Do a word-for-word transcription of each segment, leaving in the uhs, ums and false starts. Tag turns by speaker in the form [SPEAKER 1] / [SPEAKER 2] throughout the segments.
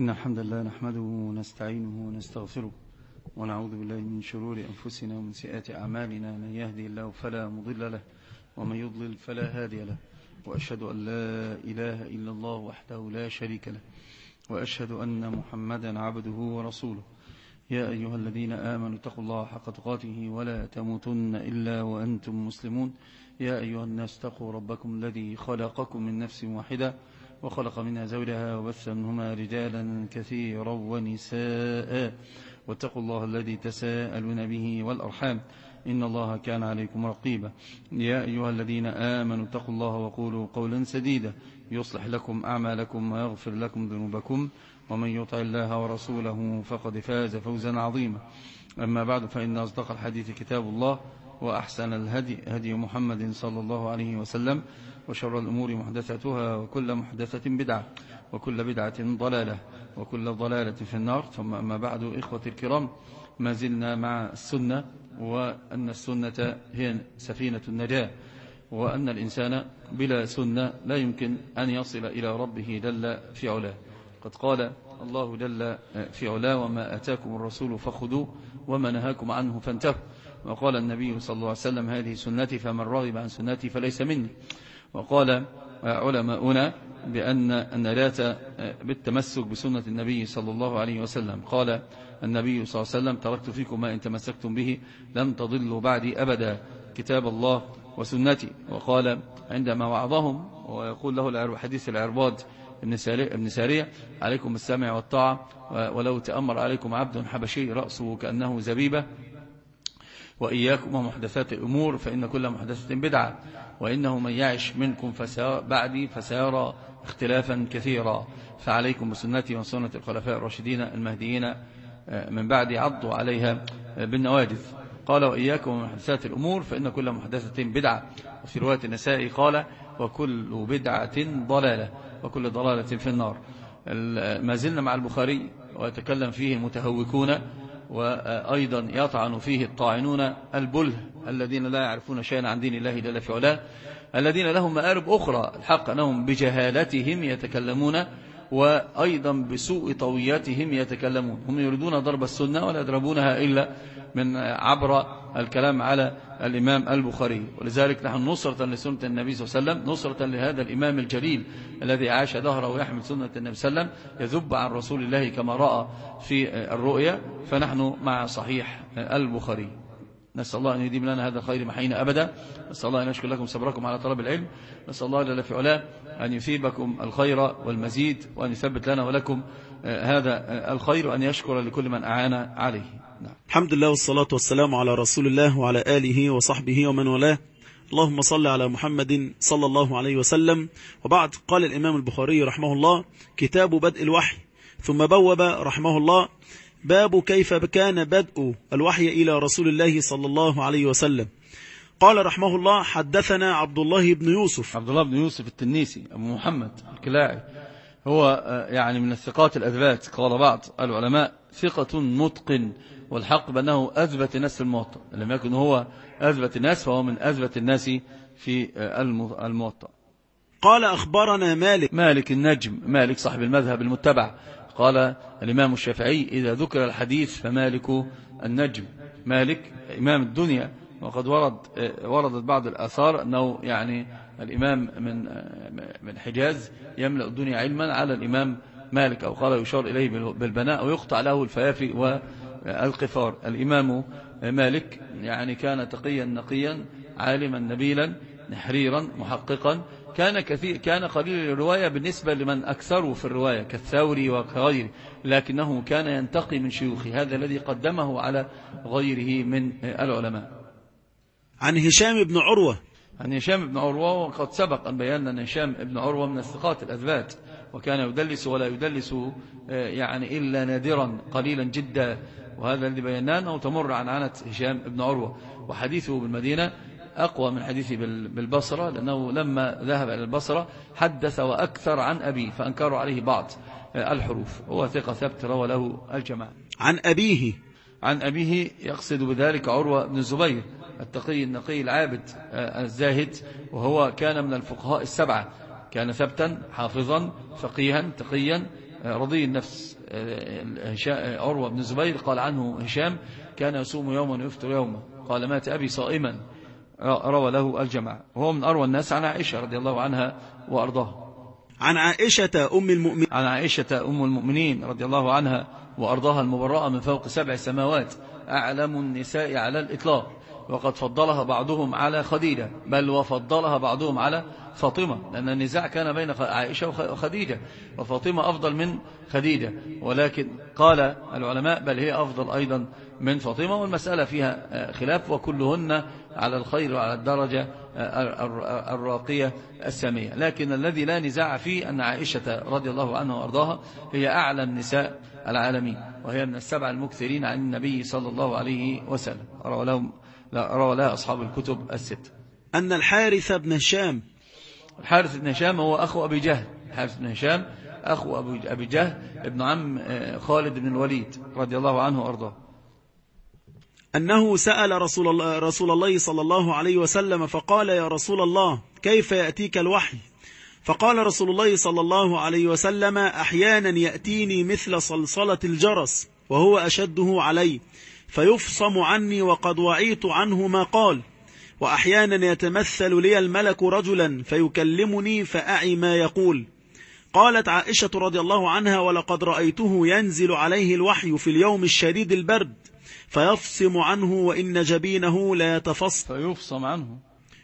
[SPEAKER 1] إن الحمد لله نحمده ونستعينه ونستغفره ونعوذ بالله من شرور أنفسنا ومن سيئات أعمالنا. من يهدي الله فلا مضل له ومن يضلل فلا هادي له، وأشهد أن لا إله إلا الله وحده لا شريك له، وأشهد أن محمدا عبده ورسوله. يا أيها الذين آمنوا اتقوا الله حق تقاته ولا تموتن إلا وأنتم مسلمون. يا أيها الناس اتقوا ربكم الذي خلقكم من نفس واحدة وخلق منها زوجها وبث منهما رجالا كثيرا ونساء، واتقوا الله الذي تساءلون به والأرحام إن الله كان عليكم رقيبا. يا أيها الذين آمنوا اتقوا الله وقولوا قولا سديدا يصلح لكم أعمالكم ويغفر لكم ذنوبكم، ومن يطع الله ورسوله فقد فاز فوزا عظيما. أما بعد، فإن أصدق الحديث كتاب الله، وأحسن الهدي هدي محمد صلى الله عليه وسلم، وشر الأمور محدثاتها، وكل محدثة بدعة، وكل بدعة ضلالة، وكل ضلالة في النار. ثم أما بعد، إخوة الكرام، ما زلنا مع السنة، وأن السنة هي سفينة النجاة، وأن الإنسان بلا سنة لا يمكن أن يصل إلى ربه جل في علاه. قد قال الله جل في علاه: وما آتاكم الرسول فخذوه وما نهاكم عنه فانتهوا. وقال النبي صلى الله عليه وسلم: هذه سنتي فمن رغب عن سنتي فليس مني. وقال علماؤنا بأن النجاة بالتمسك بسنة النبي صلى الله عليه وسلم. قال النبي صلى الله عليه وسلم: تركت فيكم ما إن تمسكتم به لم تضلوا بعدي أبدا، كتاب الله وسنتي. وقال عندما وعظهم ويقول له حديث العرباض ابن سارية: عليكم بالسمع والطاعة، ولو تأمر عليكم عبد حبشي رأسه كأنه زبيبة، وإياكم ومحدثات الأمور، فإن كل محدثة بدعة، وإنه من يعش منكم بعدي فسيرى اختلافا كثيرا، فعليكم بسنتي وسنة الخلفاء الراشدين المهديين من بعدي عضوا عليها بالنواجذ. قال: وإياكم ومحدثات الأمور، فإن كل محدثة بدعة. وفي رواية النسائي قال: وكل بدعة ضلالة، وكل ضلالة في النار. ما زلنا مع البخاري، ويتكلم فيه المتهوكون، وأيضا يطعن فيه الطاعنون البله الذين لا يعرفون شيئا عن دين الله جل في علاه، الذين لهم مآرب أخرى. الحق أنهم بجهالتهم يتكلمون، وأيضا بسوء طوياتهم يتكلمون. هم يريدون ضرب السنة ولا يضربونها إلا من عبر الكلام على الإمام البخاري. ولذلك نحن نصرة لسنة النبي صلى الله عليه وسلم، نصرة لهذا الإمام الجليل الذي عاش دهره ويحمل سنة النبي صلى الله عليه وسلم، يذب عن رسول الله كما رأى في الرؤيا. فنحن مع صحيح البخاري. نسأل الله أن يديم لنا هذا الخير محينا أبدا. نسأل الله أن يشكر لكم صبركم على طلب العلم. نسأل الله جل في علاه أن يثيبكم الخير والمزيد، وأن يثبت لنا ولكم هذا الخير، وأن يشكر لكل من أعان عليه. نعم.
[SPEAKER 2] الحمد لله والصلاة والسلام على رسول الله وعلى آله وصحبه ومن والاه. اللهم صل على محمد صلى الله عليه وسلم. وبعد، قال الإمام البخاري رحمه الله: كتاب بدء الوحي. ثم بوب رحمه الله: باب كيف كان بدء الوحي إلى رسول الله صلى الله عليه وسلم. قال رحمه الله: حدثنا عبد الله بن يوسف.
[SPEAKER 1] عبد الله بن يوسف التنيسي أبو محمد الكلاعي، هو يعني من الثقات الأثبات. قال بعض العلماء: ثقة متقن، والحق بأنه أثبت الناس في الموطأ. لم يكن هو أثبت الناس، فهو من أثبت الناس في الموطأ.
[SPEAKER 2] قال: أخبرنا مالك.
[SPEAKER 1] مالك النجم، مالك صاحب المذهب المتبع. قال الإمام الشافعي: إذا ذكر الحديث فمالك النجم. مالك إمام الدنيا. وقد ورد وردت بعض الآثار أنه يعني الإمام من من حجاز يملأ الدنيا علما على الإمام مالك، أو قال يشار إليه بالبناء، أو يقطع له الفيافي والقفار. الإمام مالك يعني كان تقيا نقيا، عالما نبيلا، نحريرا، محققا. كان كثير كان قليل الرواية بالنسبة لمن أكثروا في الرواية كالثوري وغيره، لكنه كان ينتقي من شيوخه. هذا الذي قدمه على غيره من العلماء.
[SPEAKER 2] عن هشام بن عروة.
[SPEAKER 1] عن هشام بن عروة، وقد سبق أن بينا أن هشام بن عروة من الثقات الأثبات، وكان يدلس ولا يدلس يعني إلا نادرا قليلا جدا. وهذا الذي بيناه أنه تمر عن عنة هشام بن عروة، وحديثه بالمدينة أقوى من حديثه بالبصرة، لأنه لما ذهب إلى البصرة حدث وأكثر عن أبيه، فأنكروا عليه بعض الحروف. هو ثقة ثبت، روى له الجماعة.
[SPEAKER 2] عن أبيه.
[SPEAKER 1] عن أبيه يقصد بذلك عروة بن الزبير التقي النقي العابد الزاهد، وهو كان من الفقهاء السبعة. كان ثبتا حافظا فقيها تقيا رضي النفس. عروة بن الزبير قال عنه هشام كان يصوم يوما ويفطر يوما، قال مات أبي صائما، روى له الجماعة. وهو من أروى الناس عن عائشة رضي الله عنها وأرضاها.
[SPEAKER 2] عن عائشة أم المؤمنين
[SPEAKER 1] عن عائشة أم المؤمنين رضي الله عنها وأرضاها المبرأة من فوق سبع سماوات، أعلم النساء على الإطلاق، وقد فضلها بعضهم على خديجة، بل وفضلها بعضهم على فاطمة، لأن النزاع كان بين عائشة وخديجة، وفاطمة أفضل من خديجة، ولكن قال العلماء بل هي أفضل أيضا من فاطمة، والمسألة فيها خلاف، وكلهن على الخير وعلى الدرجة الراقية السامية. لكن الذي لا نزاع فيه أن عائشة رضي الله عنها وأرضاها هي أعلى النساء العالمين، وهي من السبع المكثرين عن النبي صلى الله عليه وسلم، روى لهم روى لها أصحاب الكتب الست.
[SPEAKER 2] أن الحارث بن هشام
[SPEAKER 1] الحارث بن هشام هو أخو أبي جهل. الحارث بن هشام أخو أبي جهل ابن عم خالد بن الوليد رضي الله عنه وأرضاه،
[SPEAKER 2] أنه سأل رسول الله, رسول الله صلى الله عليه وسلم فقال يا رسول الله كيف يأتيك الوحي؟ فقال رسول الله صلى الله عليه وسلم أحيانا يأتيني مثل صلصلة الجرس وهو أشده علي فيفصم عني وقد وعيت عنه ما قال، وأحيانا يتمثل لي الملك رجلا فيكلمني فأعي ما يقول. قالت عائشة رضي الله عنها ولقد رأيته ينزل عليه الوحي في اليوم الشديد البرد فيفصم عنه وإن جبينه لا يتفصد
[SPEAKER 1] فيفصم عنه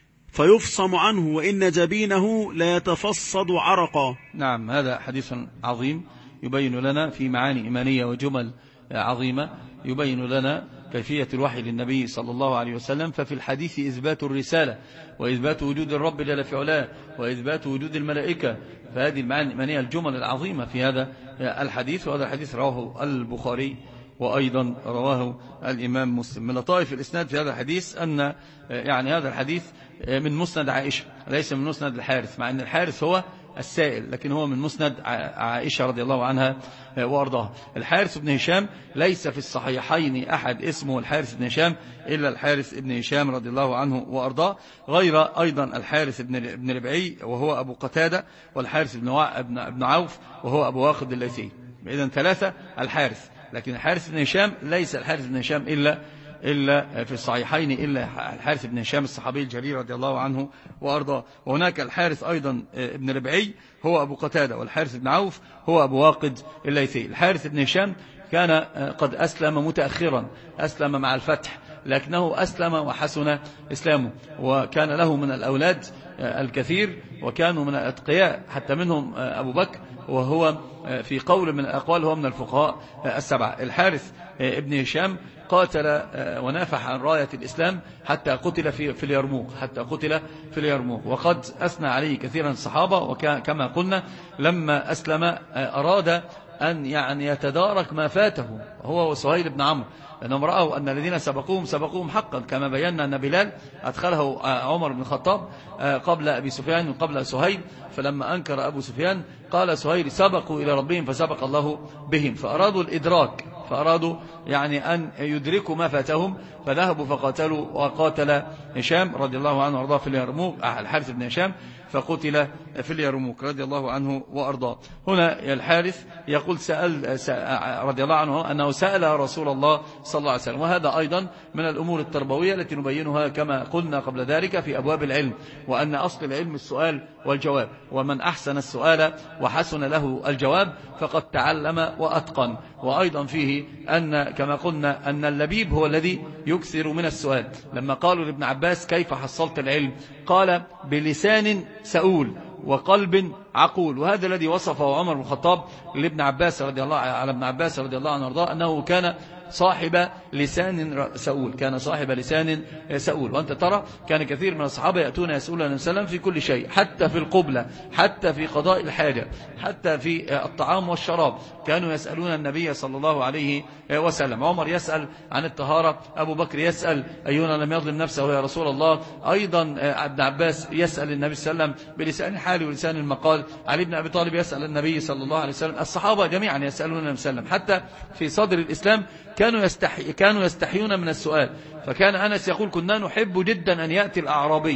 [SPEAKER 2] فيفصم عنه وإن جبينه لا يتفصد عرقا.
[SPEAKER 1] نعم، هذا حديث عظيم يبين لنا في معاني إيمانية وجمل عظيمة، يبين لنا كيفية الوحي للنبي صلى الله عليه وسلم. ففي الحديث إثبات الرسالة وإثبات وجود الرب جل في علاه وإثبات وجود الملائكة، فهذه المعاني الإيمانية الجمل العظيمة في هذا الحديث. وهذا الحديث رواه البخاري وأيضا رواه الإمام مسلم. من لطائف الإسناد في هذا الحديث أن يعني هذا الحديث من مسند عائشة ليس من مسند الحارث، مع أن الحارث هو السائل، لكن هو من مسند عائشة رضي الله عنها وأرضاها. الحارث بن هشام ليس في الصحيحين أحد اسمه الحارث بن هشام إلا الحارث بن هشام رضي الله عنه وأرضاه، غير أيضا الحارث بن ربعي وهو أبو قتادة، والحارث بن عوف وهو أبو واقد الليثي. إذن ثلاثة الحارث، لكن الحارث بن هشام ليس الحارث بن هشام إلا إلا في الصحيحين إلا الحارث بن هشام الصحابي الجليل رضي الله عنه وأرضاه. وهناك الحارث أيضا ابن ربعي هو أبو قتادة، والحارث بن عوف هو أبو واقد الليثي. الحارث بن هشام كان قد أسلم متأخرا، أسلم مع الفتح، لكنه أسلم وحسن إسلامه، وكان له من الأولاد الكثير، وكانوا من الأتقياء حتى منهم أبو بكر، وهو في قول من الأقوال هو من الفقهاء السبعة. الحارث ابن هشام قاتل ونافح عن راية الإسلام حتى قتل في في اليرموك حتى قتل في اليرموك وقد أثنى عليه كثيرا الصحابة، وكما قلنا لما أسلم أراد أن يعني يتدارك ما فاته هو وسهيل بن عمرو، لأنهم رأوا أن الذين سبقوهم سبقوهم حقا، كما بينا أن بلال أدخله عمر بن الخطاب قبل أبي سفيان وقبل سهيل، فلما أنكر أبو سفيان قال سهيل سبقوا إلى ربهم فسبق الله بهم، فأرادوا الإدراك، فأرادوا يعني أن يدركوا ما فاتهم، فذهبوا فقاتلوا، وقاتل هشام رضي الله عنه وأرضاه في اليرموك، الحارث بن هشام فقتل في اليرموك رضي الله عنه وأرضاه. هنا الحارث يقول سأل, سأل رضي الله عنه أنه سأل رسول الله صلى الله عليه وسلم، وهذا أيضا من الأمور التربوية التي نبينها كما قلنا قبل ذلك في أبواب العلم، وأن أصل العلم السؤال والجواب، ومن أحسن السؤال وحسن له الجواب فقد تعلم وأتقن. وأيضا فيه أن كما قلنا أن اللبيب هو الذي يكثر من السؤال. لما قالوا لابن عباس كيف حصلت العلم؟ قال بلسان سؤول وقلب عقول، وهذا الذي وصفه عمر بن الخطاب لابن عباس رضي الله على ابن عباس رضي الله عنه وارضاه أنه كان صاحب لسان سؤول، كان صاحب لسان سؤول. وأنت ترى كان كثير من الصحابة يأتون يسألون النبي صلى الله عليه وسلم في كل شيء، حتى في القبلة، حتى في قضاء الحاجة، حتى في الطعام والشراب كانوا يسألون النبي صلى الله عليه وسلم. عمر يسأل عن الطهارة، أبو بكر يسأل أينا لم يظلم نفسه يا رسول الله، أيضا ابن عباس يسأل النبي صلى الله عليه وسلم بلسان الحال ولسان المقال، علي بن أبي طالب يسأل النبي صلى الله عليه وسلم، الصحابة جميعا يسألون النبي صلى الله عليه وسلم. حتى في صدر الإسلام كانوا يستحي كانوا يستحيون من السؤال، فكان أنس يقول كنا نحب جدا أن يأتي الأعرابي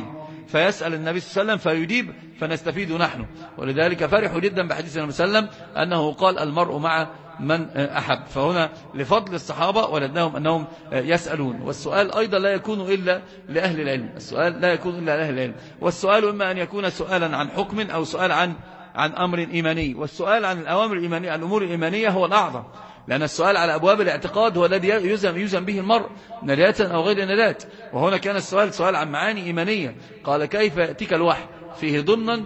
[SPEAKER 1] فيسأل النبي صلى الله عليه وسلم فيجيب فنستفيد نحن. ولذلك فرحوا جدا بحديث النبي صلى الله عليه وسلم أنه قال المرء مع من أحب. فهنا لفضل الصحابة ولدناهم أنهم يسألون. والسؤال أيضا لا يكون إلا لأهل العلم، السؤال لا يكون إلا لأهل العلم. والسؤال إما أن يكون سؤالا عن حكم أو سؤال عن عن أمر إيماني. والسؤال عن الأوامر الإيمانية الأمور الإيمانية هو الأعظم، لأن السؤال على أبواب الاعتقاد هو الذي يزم, يزم به المرء نجاة أو غير نجاة. وهنا كان السؤال سؤال عن معاني إيمانية. قال كيف يأتيك الوحي فيه ضمنا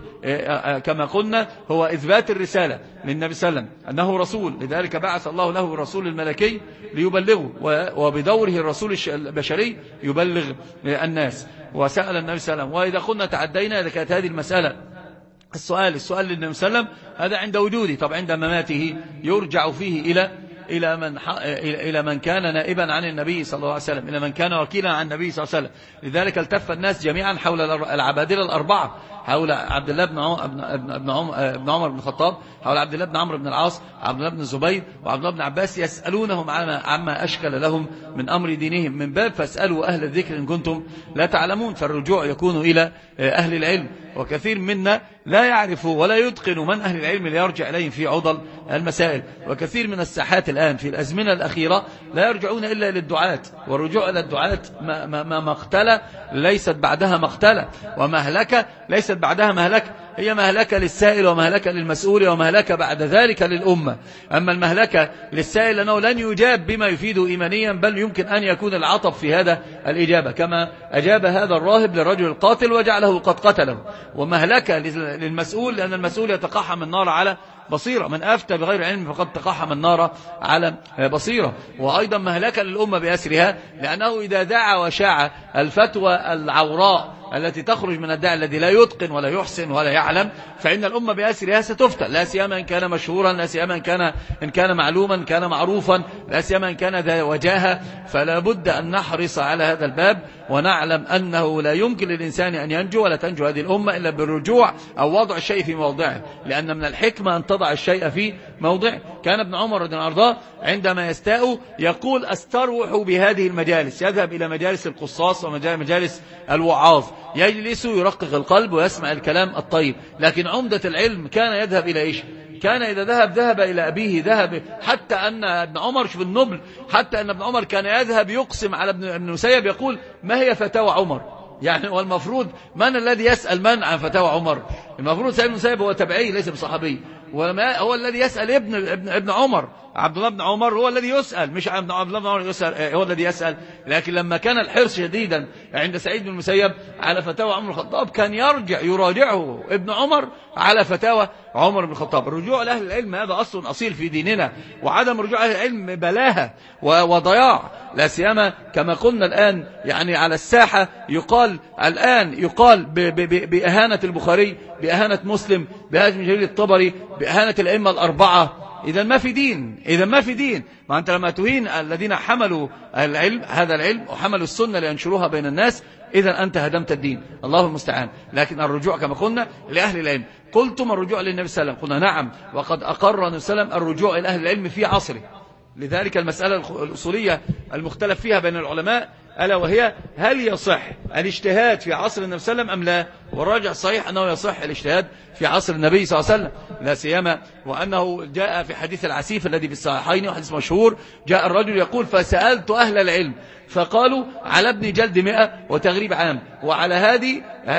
[SPEAKER 1] كما قلنا هو إثبات الرسالة للنبي صلى الله عليه وسلم أنه رسول، لذلك بعث الله له الرسول الملكي ليبلغه، وبدوره الرسول البشري يبلغ الناس. وسأل النبي صلى الله عليه وسلم. وإذا قلنا تعدينا إذا كانت هذه المسألة السؤال السؤال للنبي صلى الله عليه وسلم هذا عند وجوده، طب عند مماته يرجع فيه إلى إلى من إلى من كان نائبا عن النبي صلى الله عليه وسلم، إلى من كان وكيلا عن النبي صلى الله عليه وسلم. لذلك التف الناس جميعا حول العبادلة الأربعة، حول عبد الله بن عمر بن عمر بن عمر بن الخطاب، حول عبد الله بن عمرو بن العاص، عبد الله بن الزبير، وعبد الله بن عباس، يسألونهم عما عما أشكل لهم من أمر دينهم من باب فاسألوا أهل الذكر إن كنتم لا تعلمون. فالرجوع يكون إلى أهل العلم، وكثير منا لا يعرف ولا يتقن من أهل العلم ليرجع إليهم في عضل المسائل. وكثير من الساحات الآن في الأزمنة الأخيرة لا يرجعون إلا للدعاة، والرجوع إلى الدعاة ما مقتلة ليست بعدها مقتلة، ومهلكة ليست بعدها مهلكة، هي مهلكة للسائل ومهلكة للمسؤول ومهلكة بعد ذلك للأمة. أما المهلكة للسائل أنه لن يجاب بما يفيده إيمانيا، بل يمكن أن يكون العطف في هذا الإجابة كما أجاب هذا الراهب للرجل القاتل وجعله قد قتله. ومهلكة للمسؤول لأن المسؤول يتقحم النار على بصيرة، من أفتى بغير علم فقد تقحم النار على بصيرة. وأيضا مهلكة للأمة بأسرها، لأنه إذا دعا وشاع الفتوى العوراء التي تخرج من الداعي الذي لا يتقن ولا يحسن ولا يعلم، فإن الأمة بأسرها ستفتى، لا سيما إن كان مشهورا، لا سيما إن كان إن كان معلوما، كان معروفا، لا سيما إن كان ذا وجاهة. فلا بد أن نحرص على هذا الباب، ونعلم أنه لا يمكن للإنسان أن ينجو ولا تنجو هذه الأمة إلا بالرجوع أو وضع الشيء في موضعه، لأن من الحكمة أن تضع الشيء في موضعه. كان ابن عمر رضي الله عنه عندما يستاء يقول استروح بهذه المجالس، يذهب إلى مجالس القصاص ومجالس الوعاظ، يجلس يرقق القلب ويسمع الكلام الطيب. لكن عمدة العلم كان يذهب إلى إيش؟ كان إذا ذهب ذهب إلى أبيه، ذهب حتى أن ابن عمر شوف النبل، حتى أن ابن عمر كان يذهب يقسم على ابن مسيب يقول ما هي فتاوى عمر؟ يعني والمفروض من الذي يسأل من عن فتاوى عمر؟ المفروض سيد بن مسيب هو تبعي ليس بصحابي، وما هو الذي يسأل ابن ابن ابن عمر، عبد الله بن عمر هو الذي يسأل، مش عبد الله بن عمر يسأل، هو الذي يسأل. لكن لما كان الحرص شديدا عند سعيد بن المسيب على فتاوى عمر الخطاب كان يرجع يراجعه ابن عمر على فتاوى عمر بن الخطاب. الرجوع لأهل العلم هذا أصل أصيل في ديننا، وعدم رجوع أهل العلم بلاهة وضياع، لا سيما كما قلنا الآن يعني على الساحة يقال الآن يقال بأهانة البخاري، بأهانة مسلم، بأهانة جرير الطبري، بأهانة الأئمة الأربعة. إذا ما في دين، إذا ما في دين. ما أنت لما تهين الذين حملوا العلم هذا العلم وحملوا السنة لينشروها بين الناس، إذا أنت هدمت الدين، الله المستعان. لكن الرجوع كما قلنا لأهل العلم. قلتم الرجوع للنبي صلى الله عليه وسلم، قلنا نعم، وقد أقر النبي صلى الله عليه وسلم الرجوع إلى أهل العلم في عصره. لذلك المسألة الأصولية المختلف فيها بين العلماء ألا وهي هل يصح الاجتهاد في عصر النبي صلى الله عليه وسلم أم لا؟ والراجع صحيح أنه يصح الاجتهاد في عصر النبي صلى الله عليه وسلم، لا سيما وأنه جاء في حديث العسيف الذي في الصحيحين وحديث مشهور، جاء الرجل يقول فسألت أهل العلم فقالوا على ابن جلد مئة وتغريب عام، وعلى هذه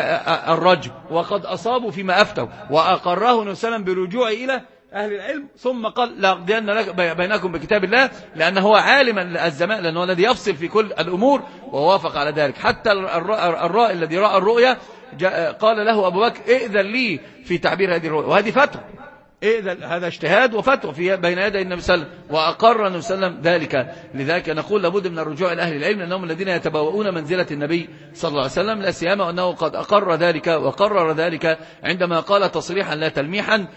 [SPEAKER 1] الرجل، وقد أصابوا فيما أفتوا، وأقره النبي صلى الله عليه وسلم بالرجوع إلى أهل العلم. ثم قال لأقضين بينكم بكتاب الله، لأنه هو عالم الزمان، لأنه الذي يفصل في كل الأمور، ووافق على ذلك. حتى الرائي الذي رأى الرؤيا قال له أبو بكر ائذن لي في تعبير هذه الرؤيا، وهذه فتوى، ائذن، هذا اجتهاد وفتوى في بين يدي النبي صلى الله عليه وسلم، وأقر النبي صلى الله عليه وسلم ذلك. لذلك نقول لابد من الرجوع إلى أهل العلم، لأنهم الذين يتبوؤون منزلة النبي صلى الله عليه وسلم، لا سيما أنه قد أقر ذلك وقرر ذلك عندما قال تصريحا لا تلميحا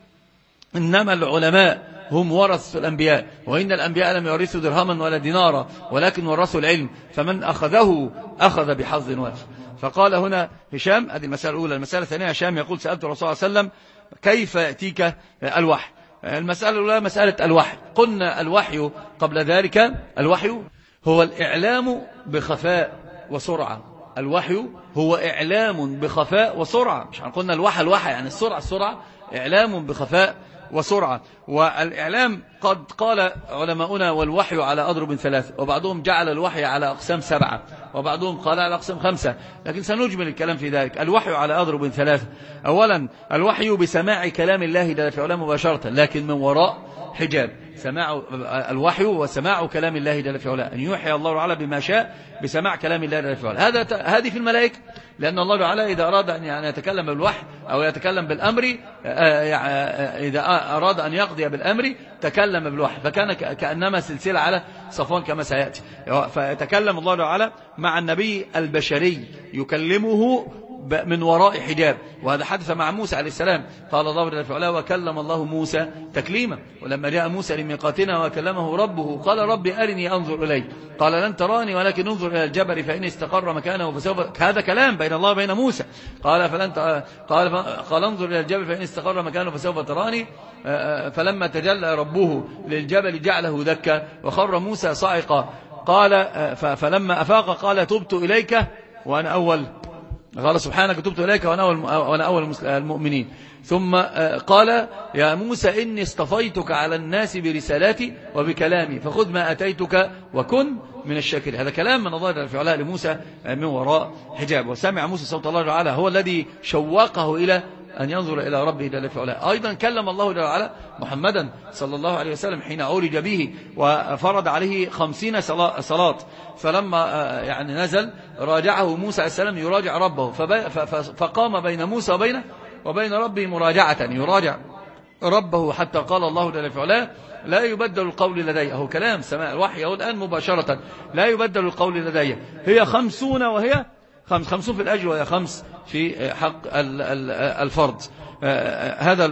[SPEAKER 1] إنما العلماء هم ورث الأنبياء، وإن الأنبياء لم يورثوا درهما ولا دينارا ولكن ورثوا العلم، فمن أخذه أخذ بحظ وافر. فقال هنا هشام، هذه المسألة الأولى. المسألة الثانية هشام يقول سألت الرسول صلى الله عليه وسلم كيف يأتيك الوحي. المسألة الأولى مسألة الوحي. قلنا الوحي قبل ذلك، الوحي هو الإعلام بخفاء وسرعة، الوحي هو إعلام بخفاء وسرعة. مش هنقولنا الوحى الوحى يعني السرعة السرعة، إعلام بخفاء وسرعة. والإعلام قد قال علماؤنا والوحي على أضرب ثلاثة، وبعضهم جعل الوحي على أقسام سبعة، وبعضهم قال على أقسام خمسة، لكن سنجمل الكلام في ذلك. الوحي على أضرب ثلاثة: أولا الوحي بسماع كلام الله جل في علاه مباشرة، لكن من وراء حجاب. سماع الوحي وسماع كلام الله جل في علاه، أن يوحي الله تعالى بما شاء بسماع كلام الله جل في علاه. هذا هذه في الملائكة، لأن الله تعالى إذا أراد أن يتكلم بالوحي أو يتكلم بالأمر، إذا أراد أن يقضي بالأمر تكلم بالوحي، فكان كأنما سلسلة على صفوان كما سيأتي. فيتكلم الله تعالى مع النبي البشري يكلمه من وراء حجاب، وهذا حدث مع موسى عليه السلام. قال الله جل وعلا: وكلم الله موسى تكليما. ولما جاء موسى لميقاتنا وكلمه ربه قال: رب أرني أنظر إليك. قال: لن تراني ولكن انظر إلى الجبل فإن استقر مكانه فسوف. هذا كلام بين الله وبين موسى. قال فلن ت... قال ف... قال انظر إلى الجبل فإن استقر مكانه فسوف تراني. فلما تجلى ربه للجبل جعله دكا وخر موسى صاعقا. قال فلما أفاق قال: تبت إليك وأنا أول قال سبحانك تبت إليك وأنا أول, وأنا أول المؤمنين. ثم قال: يا موسى إني اصطفيتك على الناس برسالاتي وبكلامي فخذ ما أتيتك وكن من الشاكرين. هذا كلام من الله في علاء لموسى من وراء حجاب. وسمع موسى صوت الله تعالى، هو الذي شوقه إلى أن ينظر إلى ربه جل في علاه. أيضا كلم الله جل وعلا محمدا صلى الله عليه وسلم حين عرج به وفرض عليه خمسين صلاة، فلما يعني نزل راجعه موسى عليه السلام يراجع ربه، فقام بين موسى وبين وبين ربه مراجعة، يراجع ربه حتى قال الله جل في علاه: لا يبدل القول لدي. هو كلام سماء الوحي هو الآن مباشرة، لا يبدل القول لدي. هي خمسون وهي خمس خمسون في الأجر وهي خمس في حق الفرض. هذا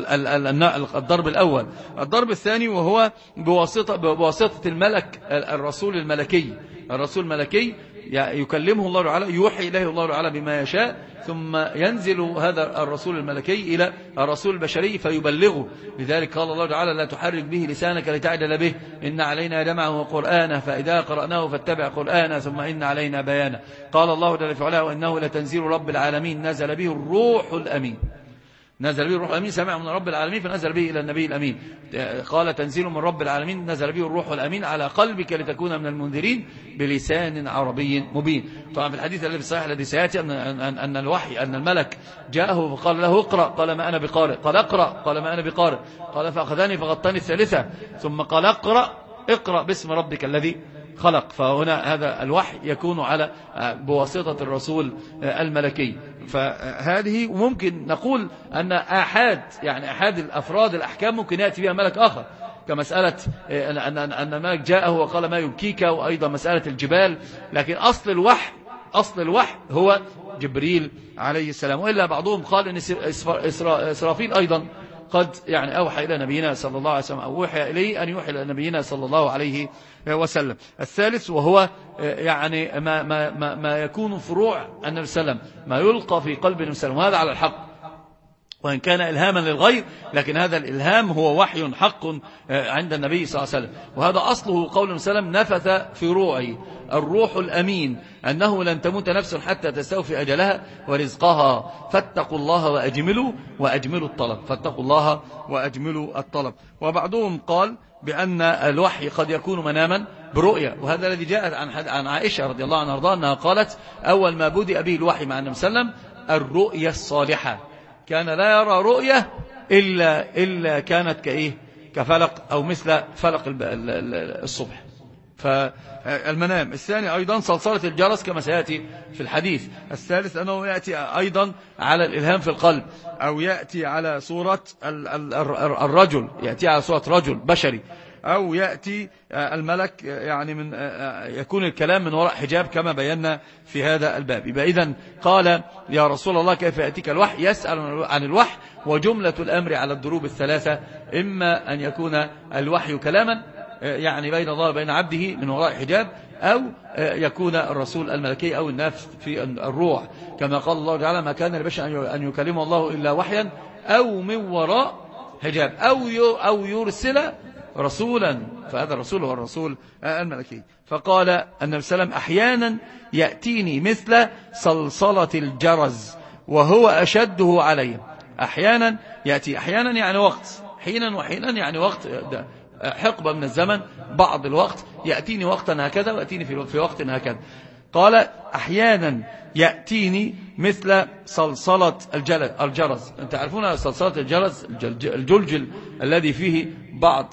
[SPEAKER 1] الضرب الأول. الضرب الثاني وهو بواسطة, بواسطة الملك الرسول الملكي. الرسول الملكي يكلمه الله تعالى، يوحي إليه الله تعالى بما يشاء، ثم ينزل هذا الرسول الملكي إلى الرسول البشري فيبلغه. لذلك قال الله تعالى: لا تحرك به لسانك لتعجل به إن علينا جمعه وقرآنه فإذا قرأناه فاتبع قرآنه ثم إن علينا بيانه. قال الله جل وعلا: وإنه لتنزيل رب العالمين نزل به الروح الأمين. نزل به الروح الأمين، سمع من رب العالمين فنزل به إلى النبي الأمين. قال: تنزيل من رب العالمين نزل به الروح الأمين على قلبك لتكون من المنذرين بلسان عربي مبين. طبعا في الحديث الذي صحيح الذي سيأتي أن, أن, أن الوحي أن الملك جاءه فقال له: اقرأ. قال: ما أنا بقارئ. قال: اقرأ. قال: ما أنا بقارئ. قال: فأخذني فغطاني الثالثة، ثم قال: اقرأ اقرأ باسم ربك الذي خلق. فهنا هذا الوحي يكون على بواسطة الرسول الملكي. فهذه وممكن نقول أن أحد يعني أحد الأفراد الأحكام ممكن يأتي بها ملك آخر، كمسألة أن الملك جاءه وقال: ما يبكيك، وأيضا مسألة الجبال. لكن أصل الوحي أصل الوحي هو جبريل عليه السلام. وإلا بعضهم قال أن إسرافيل أيضا قد يعني أوحى إلى نبينا صلى الله عليه وسلم، أو أوحى إليه أن يوحي إلى نبينا صلى الله عليه وسلم. الثالث وهو يعني ما, ما, ما, ما يكون فروع النبي صلى الله عليه وسلم، ما يلقى في قلب النبي صلى الله عليه وسلم، وهذا على الحق وإن كان إلهاما للغير، لكن هذا الإلهام هو وحي حق عند النبي صلى الله عليه وسلم. وهذا أصله قول النبي صلى الله عليه وسلم: نفث في روعي الروح الأمين أنه لن تموت نفس حتى تستوفي أجلها ورزقها فاتقوا الله وأجملوا وأجملوا الطلب. فاتقوا الله وأجملوا الطلب. وبعضهم قال بأن الوحي قد يكون مناما برؤية، وهذا الذي جاء عن عائشة رضي الله عنها وارضاها أنها قالت: أول ما بدأ به الوحي مع النبي صلى الله عليه وسلم الرؤية الصالحة، كان لا يرى رؤية إلا, إلا كانت كإيه كفلق أو مثل فلق الصبح. فالمنام. الثاني أيضا صلصلة الجرس كما سيأتي في الحديث. الثالث أنه يأتي أيضا على الإلهام في القلب، أو يأتي على صورة الرجل، يأتي على صورة رجل بشري، أو يأتي الملك يعني من يكون الكلام من وراء حجاب كما بينا في هذا الباب. يبقى إذن قال: يا رسول الله كيف يأتيك الوحي؟ يسأل عن الوحي، وجملة الأمر على الضروب الثلاثة: إما أن يكون الوحي كلاما يعني بين الله وبين عبده من وراء حجاب، أو يكون الرسول الملكي أو النفس في الروح، كما قال الله تعالى: ما كان لبشر أن يكلمه الله إلا وحيا أو من وراء حجاب، أو أو يرسل رسولا، فهذا الرسول هو الرسول الملكي. فقال النبي صلى الله عليه وسلم أحيانا يأتيني مثل صلصلة الجرز وهو أشده علي. أحيانا يأتي، أحيانا يعني وقت، حينا وحينا يعني وقت، حقبة من الزمن، بعض الوقت يأتيني وقتا هكذا ويأتيني في وقت هكذا. قال أحيانا يأتيني مثل صلصلة الجرز. أنت تعرفون صلصلة الجرز، الجلجل الذي فيه بعض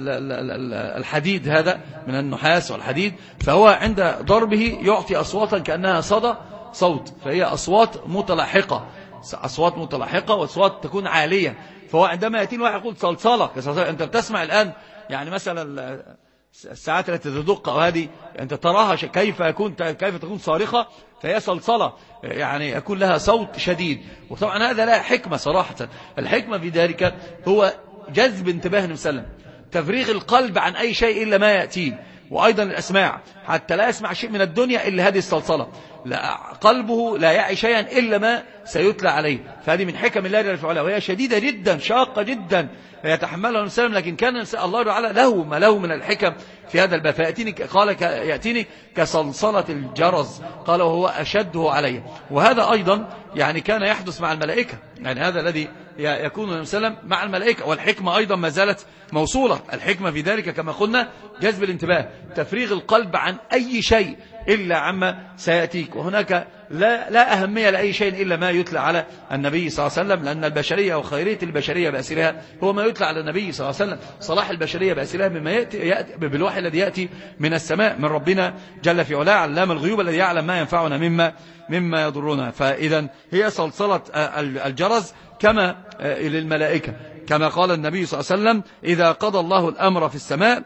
[SPEAKER 1] الحديد هذا من النحاس والحديد، فهو عند ضربه يعطي أصواتا كأنها صدى صوت، فهي أصوات متلاحقة، أصوات متلاحقة وأصوات تكون عالية. فهو عندما يأتي واحد يقول صلصلة، أنت بتسمع الآن يعني مثلا الساعات التي تدق أو هذه أنت تراها كيف يكون كيف تكون صارخة، فهي صلصلة يعني يكون لها صوت شديد. وطبعا هذا لا حكمة صراحة. الحكمة في ذلك هو جذب انتباه النبي صلى الله عليه وسلم، تفريغ القلب عن أي شيء إلا ما يأتيه، وأيضا الأسماع حتى لا يسمع شيء من الدنيا إلا هذه الصلصلة، لا قلبه لا يعي شيئا إلا ما سيتلى عليه. فهذه من حكم الله جل وعلا، وهي شديدة جدا شاقة جدا يتحملها النبي صلى الله عليه وسلم، لكن كان الله تعالى له ما له من الحكم في هذا الباب. فيأتيني قال يأتيني كصلصلة الجرز، قال وهو أشده علي. وهذا أيضا يعني كان يحدث مع الملائكة، يعني هذا الذي يكون النبي صلى الله عليه وسلم مع الملائكة. والحكمة أيضا ما زالت موصولة. الحكمة في ذلك كما قلنا جذب الانتباه، تفريغ القلب عن أي شيء إلا عما سيأتيك. وهناك لا, لا أهمية لأي شيء إلا ما يتلى على النبي صلى الله عليه وسلم، لأن البشرية وخيرية البشرية بأسرها هو ما يتلى على النبي صلى الله عليه وسلم. صلاح البشرية بأسرها مما يأتي, يأتي بالوحي الذي يأتي من السماء من ربنا جل في علاه، علام الغيوب الذي يعلم ما ينفعنا مما مما يضرنا. فإذا هي صلصلة الجرز كما للملائكة، كما قال النبي صلى الله عليه وسلم إذا قضى الله الأمر في السماء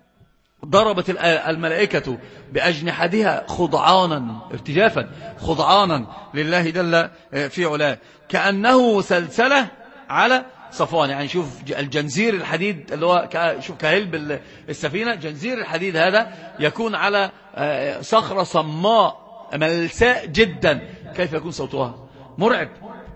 [SPEAKER 1] ضربت الملائكة بأجنحتها خضعانا ارتجافا خضعانا لله جل في علاه، كأنه سلسلة على صفوان. يعني شوف الجنزير الحديد اللي هو شوف كهلب السفينة، جنزير الحديد هذا يكون على صخرة صماء ملساء جدا، كيف يكون صوتها؟ مرعب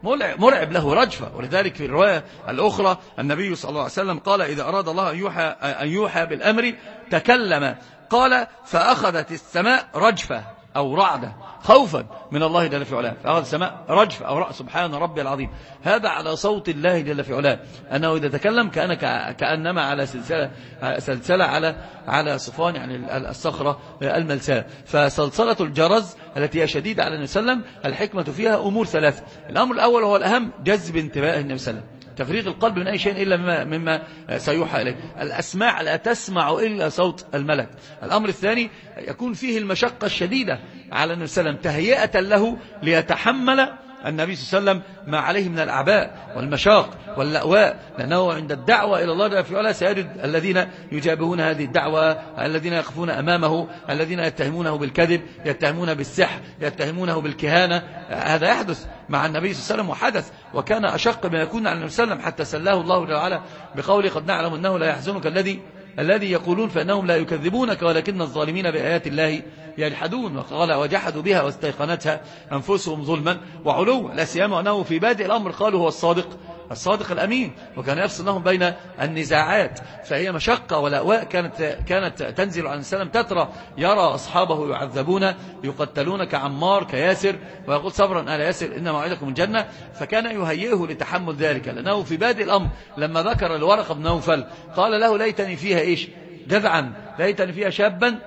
[SPEAKER 1] مرعب له رجفة. ولذلك في الرواية الأخرى النبي صلى الله عليه وسلم قال إذا أراد الله أن يوحى, أن يوحى بالأمر تكلم، قال فأخذت السماء رجفة أو رعدة خوفا من الله جل في علاه، فأخذ السماء رجفة أو رأى سبحان ربي العظيم. هذا على صوت الله جل في علاه، أنه إذا تكلم كأن كأنما على سلسلة, سلسلة على على صفوان يعني الصخرة الملساء. فسلسلة الجرز التي هي شديدة على النبي صلى الله عليه وسلم الحكمة فيها أمور ثلاثة. الأمر الأول هو الأهم جذب انتباه النبي صلى الله عليه وسلم، تفريغ القلب من أي شيء إلا مما, مما سيوحى إليه. الأسماع لا تسمع إلا صوت الملك. الأمر الثاني يكون فيه المشقة الشديدة على النبي صلى الله عليه وسلم تهيئة له ليتحمل النبي صلى الله عليه وسلم ما عليه من الأعباء والمشاق واللأواء، لأنه عند الدعوة إلى الله جل في علاه سيجد الذين يجابهون هذه الدعوة، الذين يقفون أمامه، الذين يتهمونه بالكذب، يتهمونه بالسحر، يتهمونه بالكهانة. هذا يحدث مع النبي صلى الله عليه وسلم وحدث، وكان أشق ما يكون على النبي صلى الله عليه وسلم، حتى سلاه الله جل وعلا بقوله قد نعلم أنه لا يحزنك الذي الذي يقولون فإنهم لا يكذبونك ولكن الظالمين بآيات الله يجحدون. وقال وجحدوا بها واستيقنتها أنفسهم ظلما وعلوا، لا سيما أنه في بادئ الأمر قالوا هو الصادق الصادق الأمين، وكان يفصل لهم بين النزاعات. فهي مشقة ولأواء كانت كانت تنزل عن السلام تترى يرى أصحابه يعذبون يقتلون كعمار كياسر، ويقول صبرا آل ياسر إن موعدكم الجنة. فكان يهيئه لتحمل ذلك، لأنه في بادئ الأمر لما ذكر الورقة بن نوفل قال له ليتني فيها إيش جذعا، ليتني فيها شابا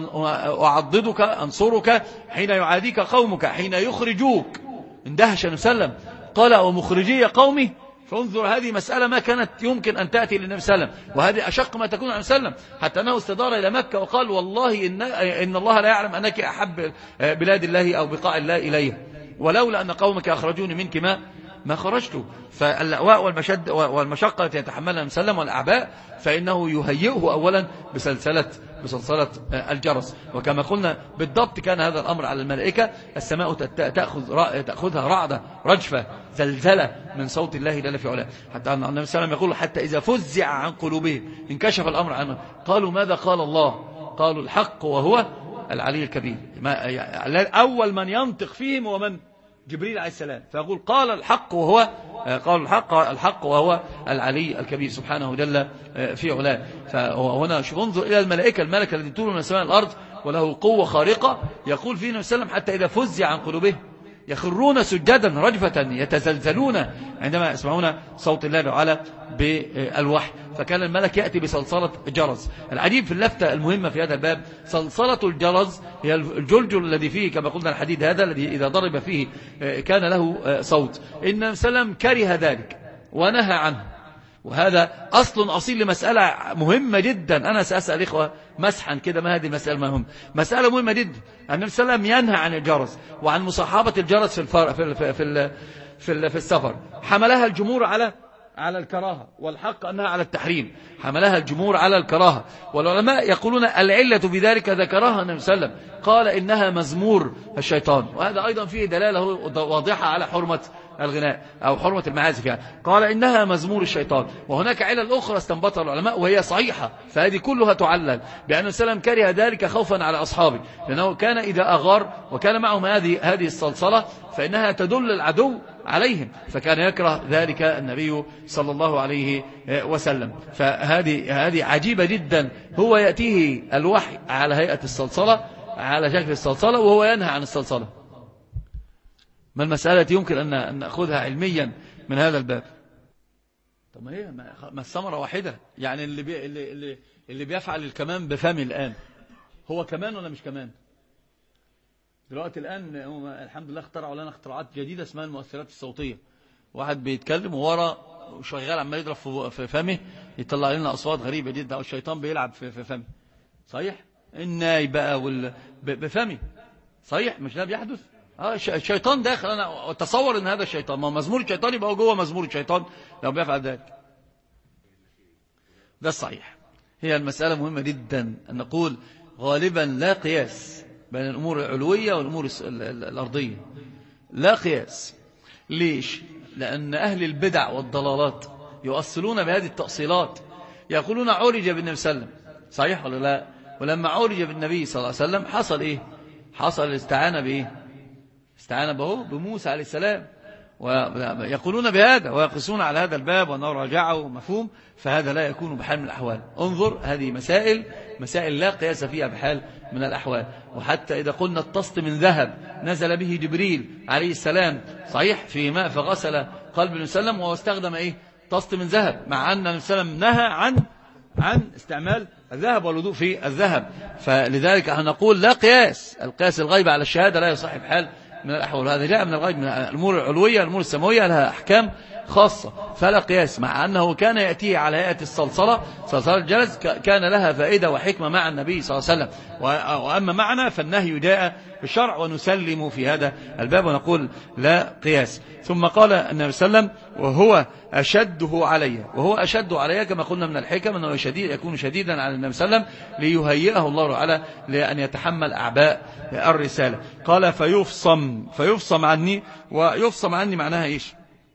[SPEAKER 1] أعضدك أنصرك حين يعاديك قومك حين يخرجوك. اندهش نسلم قال ومخرجي قومي. فانظر هذه مسألة ما كانت يمكن أن تأتي للنبي صلى الله عليه وسلم، وهذه أشق ما تكون عن سلم، حتى أنه استدار إلى مكة وقال والله إن, إن الله لا يعلم أنك أحب بلاد الله أو بقاع الله إليه، ولولا أن قومك أخرجوني منك ما ما خرجت. فاللأواء والمشد والمشقة التي يتحملها النبي صلى الله عليه وسلم والأعباء فإنه يهيئه أولا بسلسلة بسلسلة الجرس. وكما قلنا بالضبط كان هذا الأمر على الملائكة، السماء تأخذ تأخذها رعدة رجفة زلزلة من صوت الله جل في علاه، حتى أن النبي صلى الله عليه وسلم يقول حتى إذا فزع عن قلوبهم انكشف الأمر عنهم قالوا ماذا قال الله؟ قالوا الحق وهو العلي الكبير. أول من ينطق فيهم هو من؟ جبريل عليه السلام، فيقول قال الحق وهو قالوا الحق الحق وهو العلي الكبير سبحانه جل في علاه. فهنا شوف انظر إلى الملائكة، الملك الذي طول من السماء الأرض وله قوة خارقة، يقول فيه النبي صلى الله عليه وسلم حتى إذا فزع عن قلوبهم يخرون سجدا رجفة يتزلزلون عندما يسمعون صوت الله تعالى بالوحي. فكان الملك يأتي بصلصلة جرس. العجيب في اللفتة المهمة في هذا الباب، صلصلة الجرس هي الجلجل الذي فيه كما قلنا الحديد هذا الذي إذا ضرب فيه كان له صوت. إن النبي صلى الله عليه وسلم كره ذلك ونهى عنه، وهذا أصل أصيل لمسألة مهمة جدا. أنا سأسأل إخوة مسحا كده، ما هذه المسألة مهمة؟ مسألة مهمة جدا. النبي صلى الله عليه وسلم ينهى عن الجرس وعن مصاحبة الجرس في الفر في في في, في, في السفر. حملها الجمهور على على الكراهة، والحق أنها على التحريم. حملها الجمهور على الكراهة، والعلماء يقولون العلة بذلك ذكرها النبي صلى الله عليه وسلم، قال إنها مزمور الشيطان، وهذا أيضا فيه دلالة واضحة على حرمة الغناء أو حرمة المعازف يعني. قال إنها مزمور الشيطان. وهناك علل أخرى استنبطها العلماء وهي صحيحة، فهذه كلها تعلل بأن السلام كره ذلك خوفا على أصحابه، لأنه كان إذا أغار وكان معهم هذه هذه الصلصلة فإنها تدل العدو عليهم، فكان يكره ذلك النبي صلى الله عليه وسلم. فهذه هذه عجيبة جدا، هو يأتيه الوحي على هيئة الصلصلة، على شكل الصلصلة، وهو ينهى عن الصلصلة. ما المسألة يمكن أن نأخذها علميا من هذا الباب؟ طب ما هي ما الثمرة واحدة يعني. اللي بي اللي اللي, اللي بيفعل الكمان بفمه الآن هو كمان ولا مش كمان؟ دلوقتي الآن الحمد لله اخترعوا لنا اختراعات جديدة اسمها المؤثرات الصوتية. واحد بيتكلم وورا وشغال عمال يضرب في فمه يطلع لنا أصوات غريبة جدا، أو الشيطان بيلعب في فمه. صحيح؟ الناي بقى وال... بفمه. صحيح؟ مش ده بيحدث؟ اه الشيطان داخل. انا اتصور ان هذا الشيطان، ما مزمور الشيطان يبقى هو جوه مزمور الشيطان لو بيفعل ذلك. ده الصحيح. هي المسألة مهمة جدا أن نقول غالبا لا قياس بين الأمور العلوية والأمور الأرضية، لا قياس. ليش؟ لأن أهل البدع والضلالات يؤصلون بهذه التأصيلات، يقولون عرج بالنبي صلى الله عليه وسلم. صحيح ولا لا؟ ولما عرج بالنبي صلى الله عليه وسلم حصل إيه؟ حصل الاستعانة بإيه؟ استعانة به بموسى عليه السلام، ويقولون بهذا ويقصون على هذا الباب وأنه رجعه مفهوم. فهذا لا يكون بحال من الأحوال. انظر، هذه مسائل مسائل لا قياس فيها بحال من الأحوال. وحتى إذا قلنا الطست من ذهب نزل به جبريل عليه السلام صحيح في ماء فغسل قلب النبي صلى الله عليه وسلم، وهو استخدم إيه؟ طست من ذهب، مع أن النبي صلى الله عليه وسلم نهى عن عن استعمال الذهب والوضوء في الذهب. فلذلك هنقول لا قياس. القياس الغيب على الشهادة لا يصح بحال من الأحوال. هذا جاء من الغيب، من الأمور العلوية. الأمور السماوية لها أحكام خاصة، فلا قياس. مع أنه كان يأتيه على هيئة الصلصلة، صلصلة الجرس، كان لها فائدة وحكمة مع النبي صلى الله عليه وسلم. وأما معنا فالنهي جاء بالشرع، ونسلم في هذا الباب ونقول لا قياس. ثم قال النبي صلى الله عليه وسلم وهو أشده علي، وهو أشد علي كما قلنا من الحكم أنه شديد يكون شديدا على النبي صلى الله عليه وسلم ليهيئه الله تعالى لأن يتحمل أعباء الرسالة. قال فيفصم فيفصم عني. ويفصم عني معناها إيش؟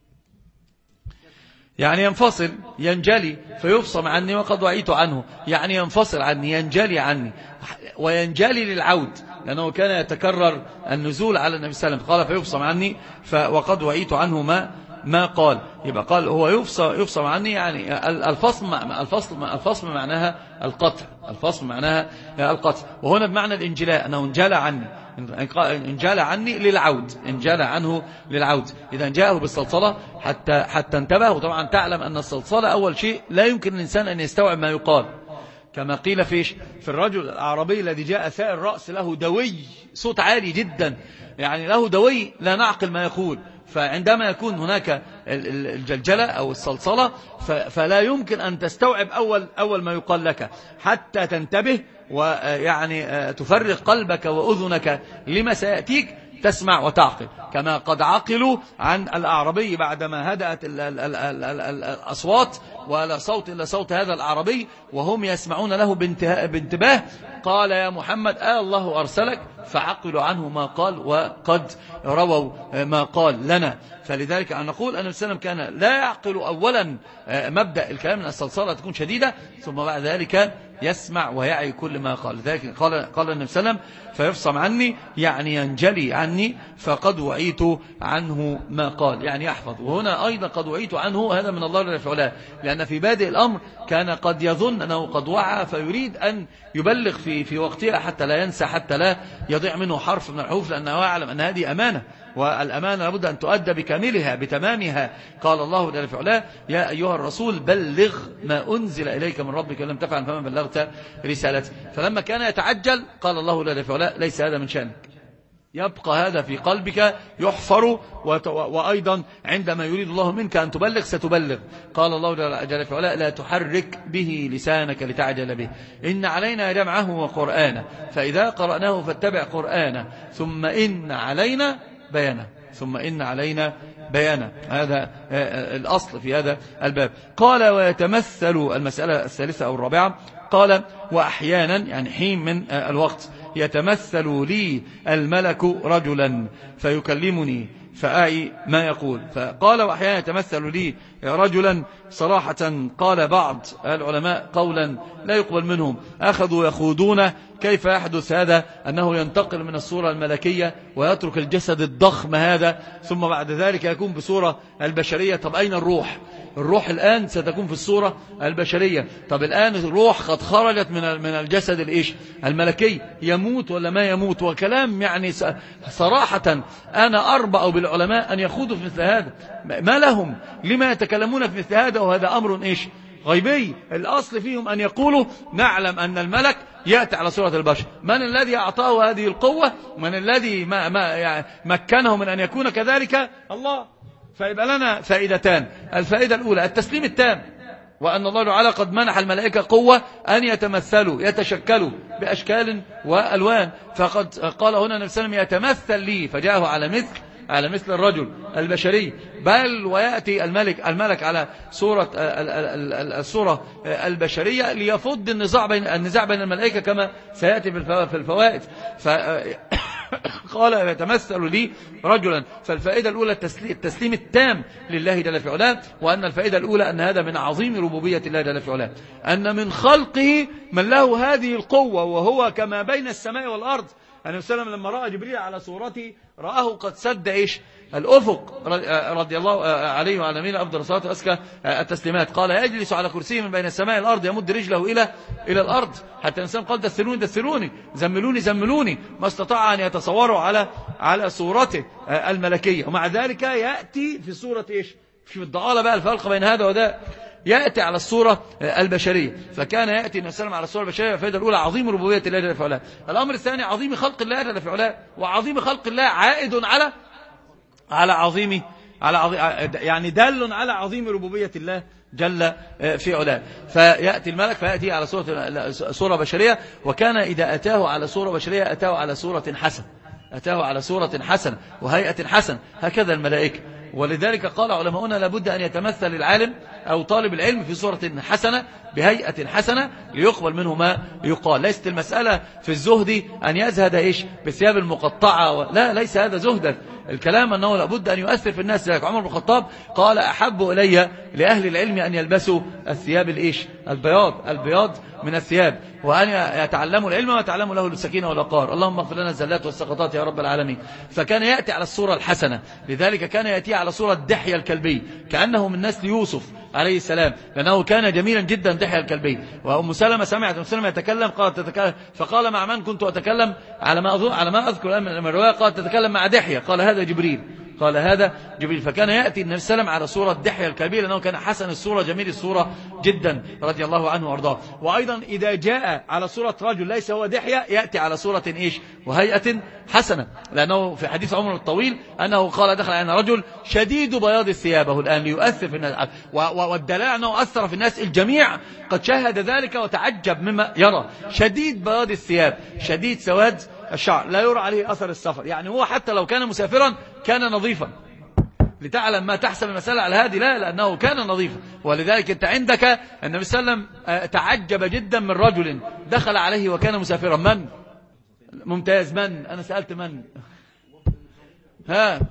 [SPEAKER 1] يعني ينفصل، ينجلي. فيفصم عني وقد وعيت عنه، يعني ينفصل عني، ينجلي عني، وينجلي للعود، لأنه كان يتكرر النزول على النبي صلى الله عليه وسلم. قال فيفصم عني وقد وعيت عنه ما ما قال. يبقى قال هو يفصم, يفصم عني، يعني الفصل الفصل الفصل معناها القطع، الفصل معناها القطع. وهنا بمعنى الانجلاء، أنه انجلى عني، انجلى عني للعود، انجلى عنه للعود. إذا جاءه بالصلصلة حتى حتى انتبه. وطبعا تعلم أن الصلصلة أول شيء لا يمكن الإنسان أن يستوعب ما يقال، كما قيل فيش في الرجل الأعرابي الذي جاء ثائر الرأس له دوي، صوت عالي جدا، يعني له دوي لا نعقل ما يقول. فعندما يكون هناك الجلجلة أو الصلصلة فلا يمكن أن تستوعب أول أول ما يقال لك حتى تنتبه، ويعني تفرغ قلبك وأذنك لما سيأتيك، تسمع وتعقل. كما قد عقلوا عن الأعرابي بعدما هدأت الأصوات ولا صوت إلا صوت هذا الأعرابي، وهم يسمعون له بانتباه. قال يا محمد آه الله أرسلك؟ فعقلوا عنه ما قال وقد رووا ما قال لنا. فلذلك أن نقول أن النبي صلى الله عليه وسلم كان لا يعقل أولا مبدأ الكلام من الصلصلة تكون شديدة، ثم بعد ذلك يسمع ويعي كل ما قال. لذلك قال, قال النبي صلى الله عليه وسلم فيفصم عني يعني ينجلي عني، فقد وعيت عنه ما قال يعني يحفظ. وهنا أيضا قد وعيت عنه هذا من الله جل وعلا، لأن في بادئ الأمر كان قد يظن أنه قد وعى فيريد أن يبلغ في في وقتها حتى لا ينسى، حتى لا يضيع منه حرف من الحروف، لأنه يعلم أن هذه أمانة، والأمانة لابد أن تؤدى بكاملها بتمامها. قال الله جل وعلا يا أيها الرسول بلغ ما أنزل إليك من ربك لم تفعل فما بلغت رسالته. فلما كان يتعجل قال الله جل وعلا ليس هذا من شأنك، يبقى هذا في قلبك يحفر، وأيضا عندما يريد الله منك أن تبلغ ستبلغ. قال الله جل وعلا لا تحرك به لسانك لتعجل به إن علينا جمعه وقرآنه فإذا قرأناه فاتبع قرآنه ثم إن علينا بيانه ثم إن علينا بيانه. هذا الأصل في هذا الباب. قال ويتمثل المسألة الثالثة أو الرابعة، قال وأحيانا يعني حين من الوقت يتمثل لي الملك رجلا فيكلمني فأعي ما يقول. فقال وأحيانا يتمثل لي رجلا صراحة قال بعض العلماء قولا لا يقبل منهم، أخذوا يخوضون كيف يحدث هذا أنه ينتقل من الصورة الملكية ويترك الجسد الضخم هذا ثم بعد ذلك يكون بصورة البشرية. طب أين الروح؟ الروح الآن ستكون في الصورة البشرية. طب الآن الروح قد خرجت من من الجسد الإيش الملكي، يموت ولا ما يموت؟ وكلام يعني صراحة أنا أربأ بالعلماء أن يخوضوا في مثل هذا. ما لهم لما يتكلمون في مثل هذا وهذا أمر إيش غيبي؟ الأصل فيهم أن يقولوا نعلم أن الملك يأتي على صورة البشر. من الذي أعطاه هذه القوة؟ من الذي ما ما يعني مكنه من أن يكون كذلك؟ الله. فيبقى لنا فائدتان. الفائدة الأولى التسليم التام، وأن الله تعالى قد منح الملائكة قوة أن يتمثلوا يتشكلوا بأشكال وألوان. فقد قال هنا النبي صلى الله عليه وسلم يتمثل لي فجاءه على مثل على مثل الرجل البشري، بل ويأتي الملك الملك على صورة الصورة البشرية ليفض النزاع بين النزاع بين الملائكة كما سيأتي في الفوائد. قال يتمثل لي رجلا. فالفائدة الأولى التسليم التام لله جل في علاه، وأن الفائدة الأولى أن هذا من عظيم ربوبية الله جل في علاه، أن من خلقه من له هذه القوة وهو كما بين السماء والأرض. النبي صلى الله عليه وسلم لما رأى جبريل على صورته رآه قد سد إيش الأفق رضي الله عليه وعلى نبينا أفضل الصلاة وأزكى التسليمات. قال يجلس على كرسيه من بين السماء والأرض يمد رجله إلى إلى الأرض، حتى الإنسان قال دثروني دثروني زملوني زملوني، ما استطاع أن يتصوروا على على صورته الملكية. ومع ذلك يأتي في صورة إيش؟ في الضعالة بقى الفرق بين هذا وده، يأتي على الصورة البشرية. فكان يأتي النبي صلى الله عليه وسلم على الصورة البشرية. الفائدة الأولى عظيم ربوبية الله جل في علاه. الأمر الثاني عظيم خلق الله جل في علاه، وعظيم خلق الله عائد على على عظيم على عظيم يعني دال على عظيم ربوبية الله جل في علاه. فيأتي الملك فيأتي على صورة صورة بشرية، وكان إذا أتاه على صورة بشرية أتاه على صورة حسنة أتاه على صورة حسنة وهيئة حسنة. هكذا الملائكة. ولذلك قال علماؤنا لابد أن يتمثل العالم أو طالب العلم في صورة حسنة بهيئة حسنة ليقبل منه ما يقال. ليست المسألة في الزهد أن يزهد إيش بثياب المقطعة و... لا ليس هذا زهدا. الكلام أنه لابد أن يؤثر في الناس. لذلك عمر بن الخطاب قال أحب إلي لأهل العلم أن يلبسوا الثياب الإيش البياض البياض من الثياب، وأن يتعلموا العلم ويتعلموا له السكينة والوقار. اللهم اغفر لنا الزلات والسقطات يا رب العالمين. فكان يأتي على الصورة الحسنة. لذلك كان يأتي على صورة دحية الكلبي كأنه من نسل يوسف عليه السلام، لأنه كان جميلا جدا دحية الكلبي. وأم سلمة سمعت أم سلمة يتكلم قالت تتكلم فقال مع من كنت أتكلم على ما أظن على ما أذكر من الرواية قالت تتكلم مع دحية. قال هذا جبريل قال هذا جبريل. فكان يأتي النبي صلى الله عليه وسلم على صورة دحية الكلبي لأنه كان حسن الصورة جميل الصورة جدا رضي الله عنه وارضاه. وأيضا إذا جاء على صورة رجل ليس هو دحية يأتي على صورة إيش وهيئة حسنة، لأنه في حديث عمر الطويل أنه قال دخل علينا رجل شديد بياض الثياب الآن ليؤثر في الناس، والدلالة أنه أثر في الناس الجميع قد شاهد ذلك وتعجب مما يرى. شديد بياض الثياب شديد سواد الشعر لا يرى عليه أثر السفر، يعني هو حتى لو كان مسافرا كان نظيفا. لتعلم ما تحسب المسألة على هذه لا لأنه كان نظيفا. ولذلك أنت عندك النبي صلى الله عليه وسلم تعجب جدا من رجل دخل عليه وكان مسافرا. من ممتاز. من؟ أنا سألت من؟ ها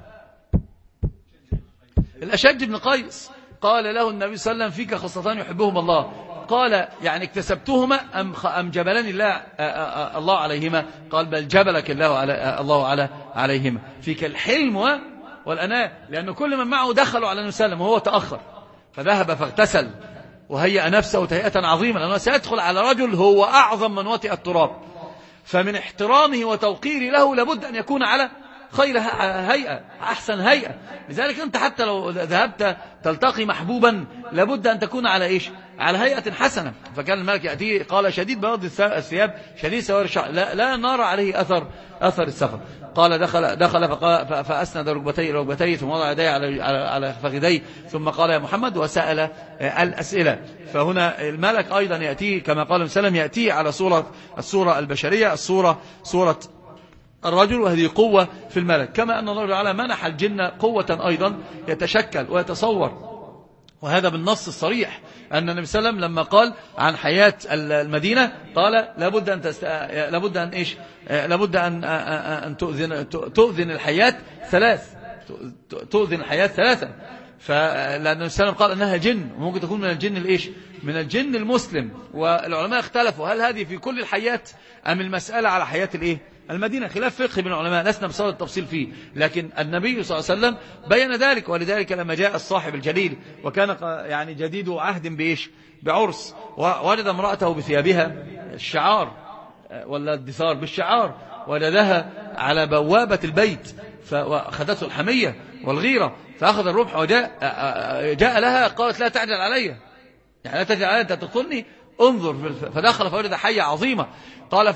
[SPEAKER 1] الأشج بن قيس قال له النبي صلى الله عليه وسلم فيك خصتان يحبهم الله. قال يعني اكتسبتهما أم, أم جبلني الله, الله عليهما؟ قال بل جبلك الله, على الله على عليهما. فيك الحلم والأناة، لأن كل من معه دخلوا على النبي صلى الله عليه وسلم وهو تأخر فذهب فاغتسل وهيأ نفسه تهيئة عظيمة، لأنه سيدخل على رجل هو أعظم من وطئ التراب، فمن احترامه وتوقيره له لابد أن يكون على خير هيئة، أحسن هيئة. لذلك أنت حتى لو ذهبت تلتقي محبوبا لابد أن تكون على إيش؟ على هيئة حسنة. فكان الملك يأتيه قال شديد بياض الثياب شديد سوار الشعر، لا, لا نرى عليه أثر أثر السفر. قال دخل دخل فأسند ركبتيه ركبتيه ثم وضع يديه على على فخذيه ثم قال يا محمد وسأل الأسئلة. فهنا الملك أيضا يأتيه كما قال وسلم يأتيه على صورة الصورة البشرية، الصورة صورة الرجل، وهذه قوة في الملك. كما أن الله تعالى منح الجن قوة أيضا يتشكل ويتصور، وهذا بالنص الصريح أن النبي صلى الله عليه وسلم لما قال عن حياة المدينة قال لابد أن تست... لابد أن إيش لابد أن أن تؤذن تؤذن الحياة ثلاث تؤذن الحياة ثلاثة. فلأن النبي صلى الله عليه وسلم قال أنها جن، وممكن تكون من الجن الإيش من الجن المسلم. والعلماء اختلفوا هل هذه في كل الحياة أم المسألة على حياة الإيه المدينة، خلاف فقهي بين العلماء لسنا بصدد التفصيل فيه، لكن النبي صلى الله عليه وسلم بين ذلك. ولذلك لما جاء الصاحب الجليل وكان يعني جديد عهد بإيش بعرس ووجد امرأته بثيابها الشعار ولا الدثار بالشعار وجدها على بوابة البيت فأخذته الحمية والغيرة فأخذ الرمح وجاء جاء لها قالت لا تعجل علي، يعني لا تعجل علي أنت تقتلني، انظر. فدخل فوجد حية عظيمة قال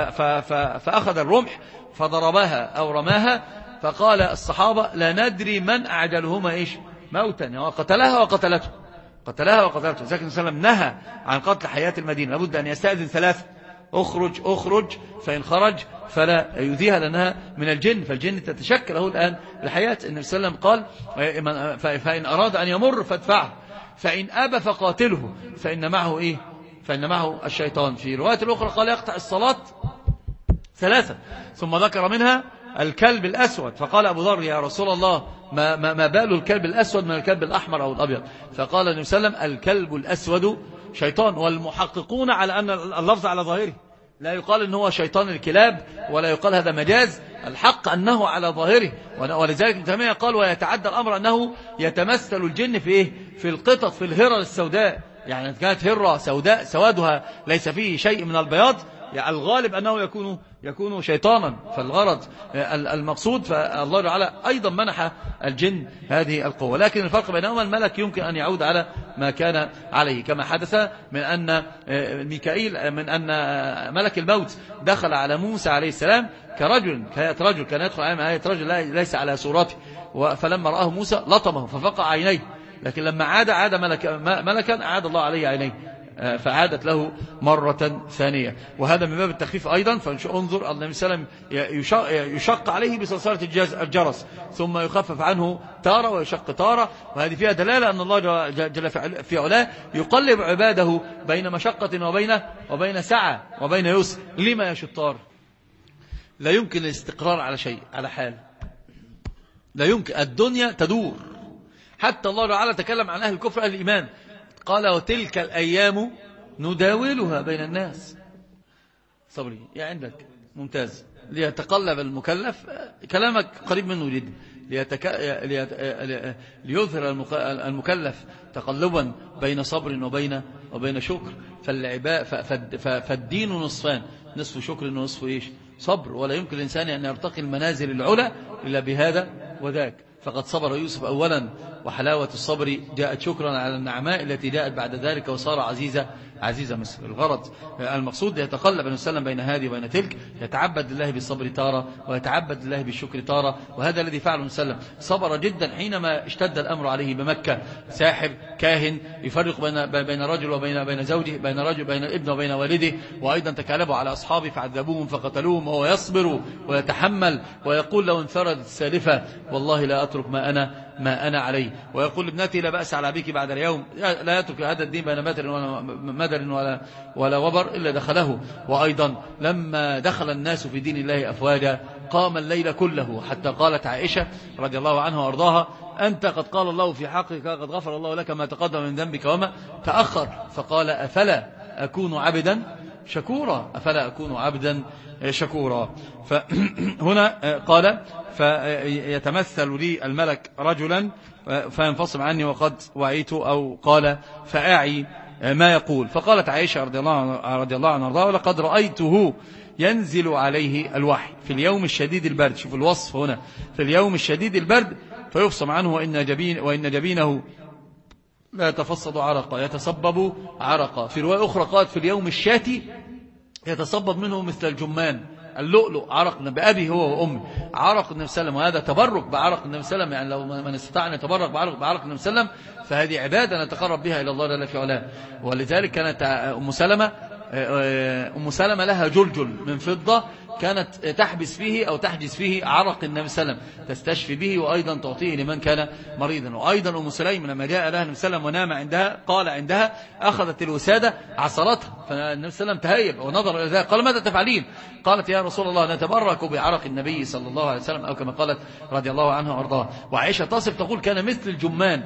[SPEAKER 1] فأخذ الرمح فضربها أو رماها. فقال الصحابة لا ندري من أعجلهما إيش موتا، وقتلها وقتلته قتلها وقتلته. لذلك النبي صلى الله عليه وسلم نهى عن قتل حياة المدينة، لابد أن يستأذن ثلاث اخرج اخرج فإن خرج فلا يؤذيها لأنها من الجن، فالجن تتشكل له الآن الحياة. النبي صلى الله عليه وسلم قال فإن أراد أن يمر فادفعه فإن أبى فقاتله فإن معه إيه فإن معه الشيطان. في رواية الأخرى قال يقطع الصلاة ثلاثة، ثم ذكر منها الكلب الأسود. فقال أبو ذر يا رسول الله ما, ما, ما بال الكلب الأسود من الكلب الأحمر أو الأبيض؟ فقال النبي صلى الله عليه وسلم الكلب الأسود شيطان. والمحققون على أن اللفظ على ظاهره، لا يقال أنه هو شيطان الكلاب ولا يقال هذا مجاز، الحق أنه على ظاهره. ولذلك ابن تيمية قال ويتعدى الأمر أنه يتمثل الجن في إيه؟ في القطط في الهرة السوداء، يعني كانت هرة سوداء سوادها ليس فيه شيء من البياض، يعني الغالب أنه يكون يكون شيطانا. فالغرض المقصود فالله تعالى أيضا منح الجن هذه القوة، لكن الفرق بينهما الملك يمكن أن يعود على ما كان عليه، كما حدث من أن ميكائيل من أن ملك الموت دخل على موسى عليه السلام كرجل كهيئة رجل، كان يدخل على هيئة رجل ليس على صورته، فلما رآه موسى لطمه ففقع عينيه، لكن لما عاد عاد ملك ملكا أعاد الله عليه عينيه فعادت له مرة ثانية. وهذا من باب التخفيف أيضا. فانظر النبي صلى الله عليه وسلم يشق عليه بصلصلة الجرس ثم يخفف عنه تارة ويشق تارة، وهذه فيها دلالة أن الله جل في علاه يقلب عباده بين مشقة وبين وبين سعة وبين يسر. لما يا شطار؟ لا يمكن الاستقرار على شيء على حال، لا يمكن. الدنيا تدور، حتى الله تعالى تكلم عن أهل الكفر أهل الإيمان قال وتلك الأيام نداولها بين الناس. صبري يا عندك ممتاز. ليتقلب المكلف، كلامك قريب منه جدا، ليتك... ليت... ليظهر المكلف تقلبا بين صبر وبين وبين شكر. فالعباء ف... ف... فالدين نصفان، نصف شكر ونصف إيش صبر، ولا يمكن الإنسان أن يرتقي المنازل العلى إلا بهذا وذاك. فقد صبر يوسف أولا، وحلاوة الصبر جاءت شكرا على النعماء التي جاءت بعد ذلك وصار عزيزة عزيزة مصر. الغرض المقصود يتقلب الإنسان بين هذه وبين تلك، يتعبد لله بالصبر تارة ويتعبد لله بالشكر تارة، وهذا الذي فعله النبي. صبر جدا حينما اشتد الأمر عليه بمكة، ساحر كاهن يفرق بين بين رجل وبين بين زوجه، بين رجل بين ابن وبين والده، وأيضا تكالبوا على أصحابه فعذبوهم فقتلوهم، وهو يصبر ويتحمل ويقول لو انفردت السالفة والله لا أترك ما أنا ما أنا عليه. ويقول لابنتي لا بأس على أبيك بعد اليوم، لا يترك هذا الدين بين مدر ولا, مدر ولا, ولا وبر إلا دخله. وأيضا لما دخل الناس في دين الله أفواجا قام الليل كله، حتى قالت عائشة رضي الله عنها وأرضاها أنت قد قال الله في حقك قد غفر الله لك ما تقدم من ذنبك وما تأخر. فقال أفلا أكون عبدا شكورا، أفلا أكون عبدا شكورا. فهنا قال فيتمثل لي الملك رجلا فينفصل عني وقد وعيت، أو قال فأعي ما يقول. فقالت عائشة رضي الله رضي الله عنها وارضاها ولقد رأيته ينزل عليه الوحي في اليوم الشديد البرد. شوف الوصف هنا، في اليوم الشديد البرد فيفصم عنه وإن, جبين وإن جبينه لا يتفصد عرقا يتصبب عرقا. في رواية أخرى قالت في اليوم الشاتي يتصبب منه مثل الجمان اللؤلؤ عرق بأبي هو وأمي. عرق النبي صلى الله عليه وسلم، وهذا تبرك بعرق النبي صلى الله عليه وسلم، يعني لو من استطاع أن يتبرك بعرق, بعرق النبي صلى الله عليه وسلم فهذه عبادة نتقرب بها إلى الله جل في علاه. ولذلك كانت أم سلمة أم سلمة لها جلجل من فضة كانت تحبس فيه أو تحجز فيه عرق النبي صلى الله عليه وسلم تستشفي به، وأيضا تعطيه لمن كان مريضا. وأيضا أم سليم لما جاء لها النبي صلى الله عليه وسلم ونام عندها قال عندها أخذت الوسادة عصرتها، فالنبي صلى الله عليه وسلم تهيب ونظر إلى ذلك قال ماذا تفعلين؟ قالت يا رسول الله نتبرك بعرق النبي صلى الله عليه وسلم، أو كما قالت رضي الله عنها وارضاها. وعائشة تصف تقول كان مثل الجمان.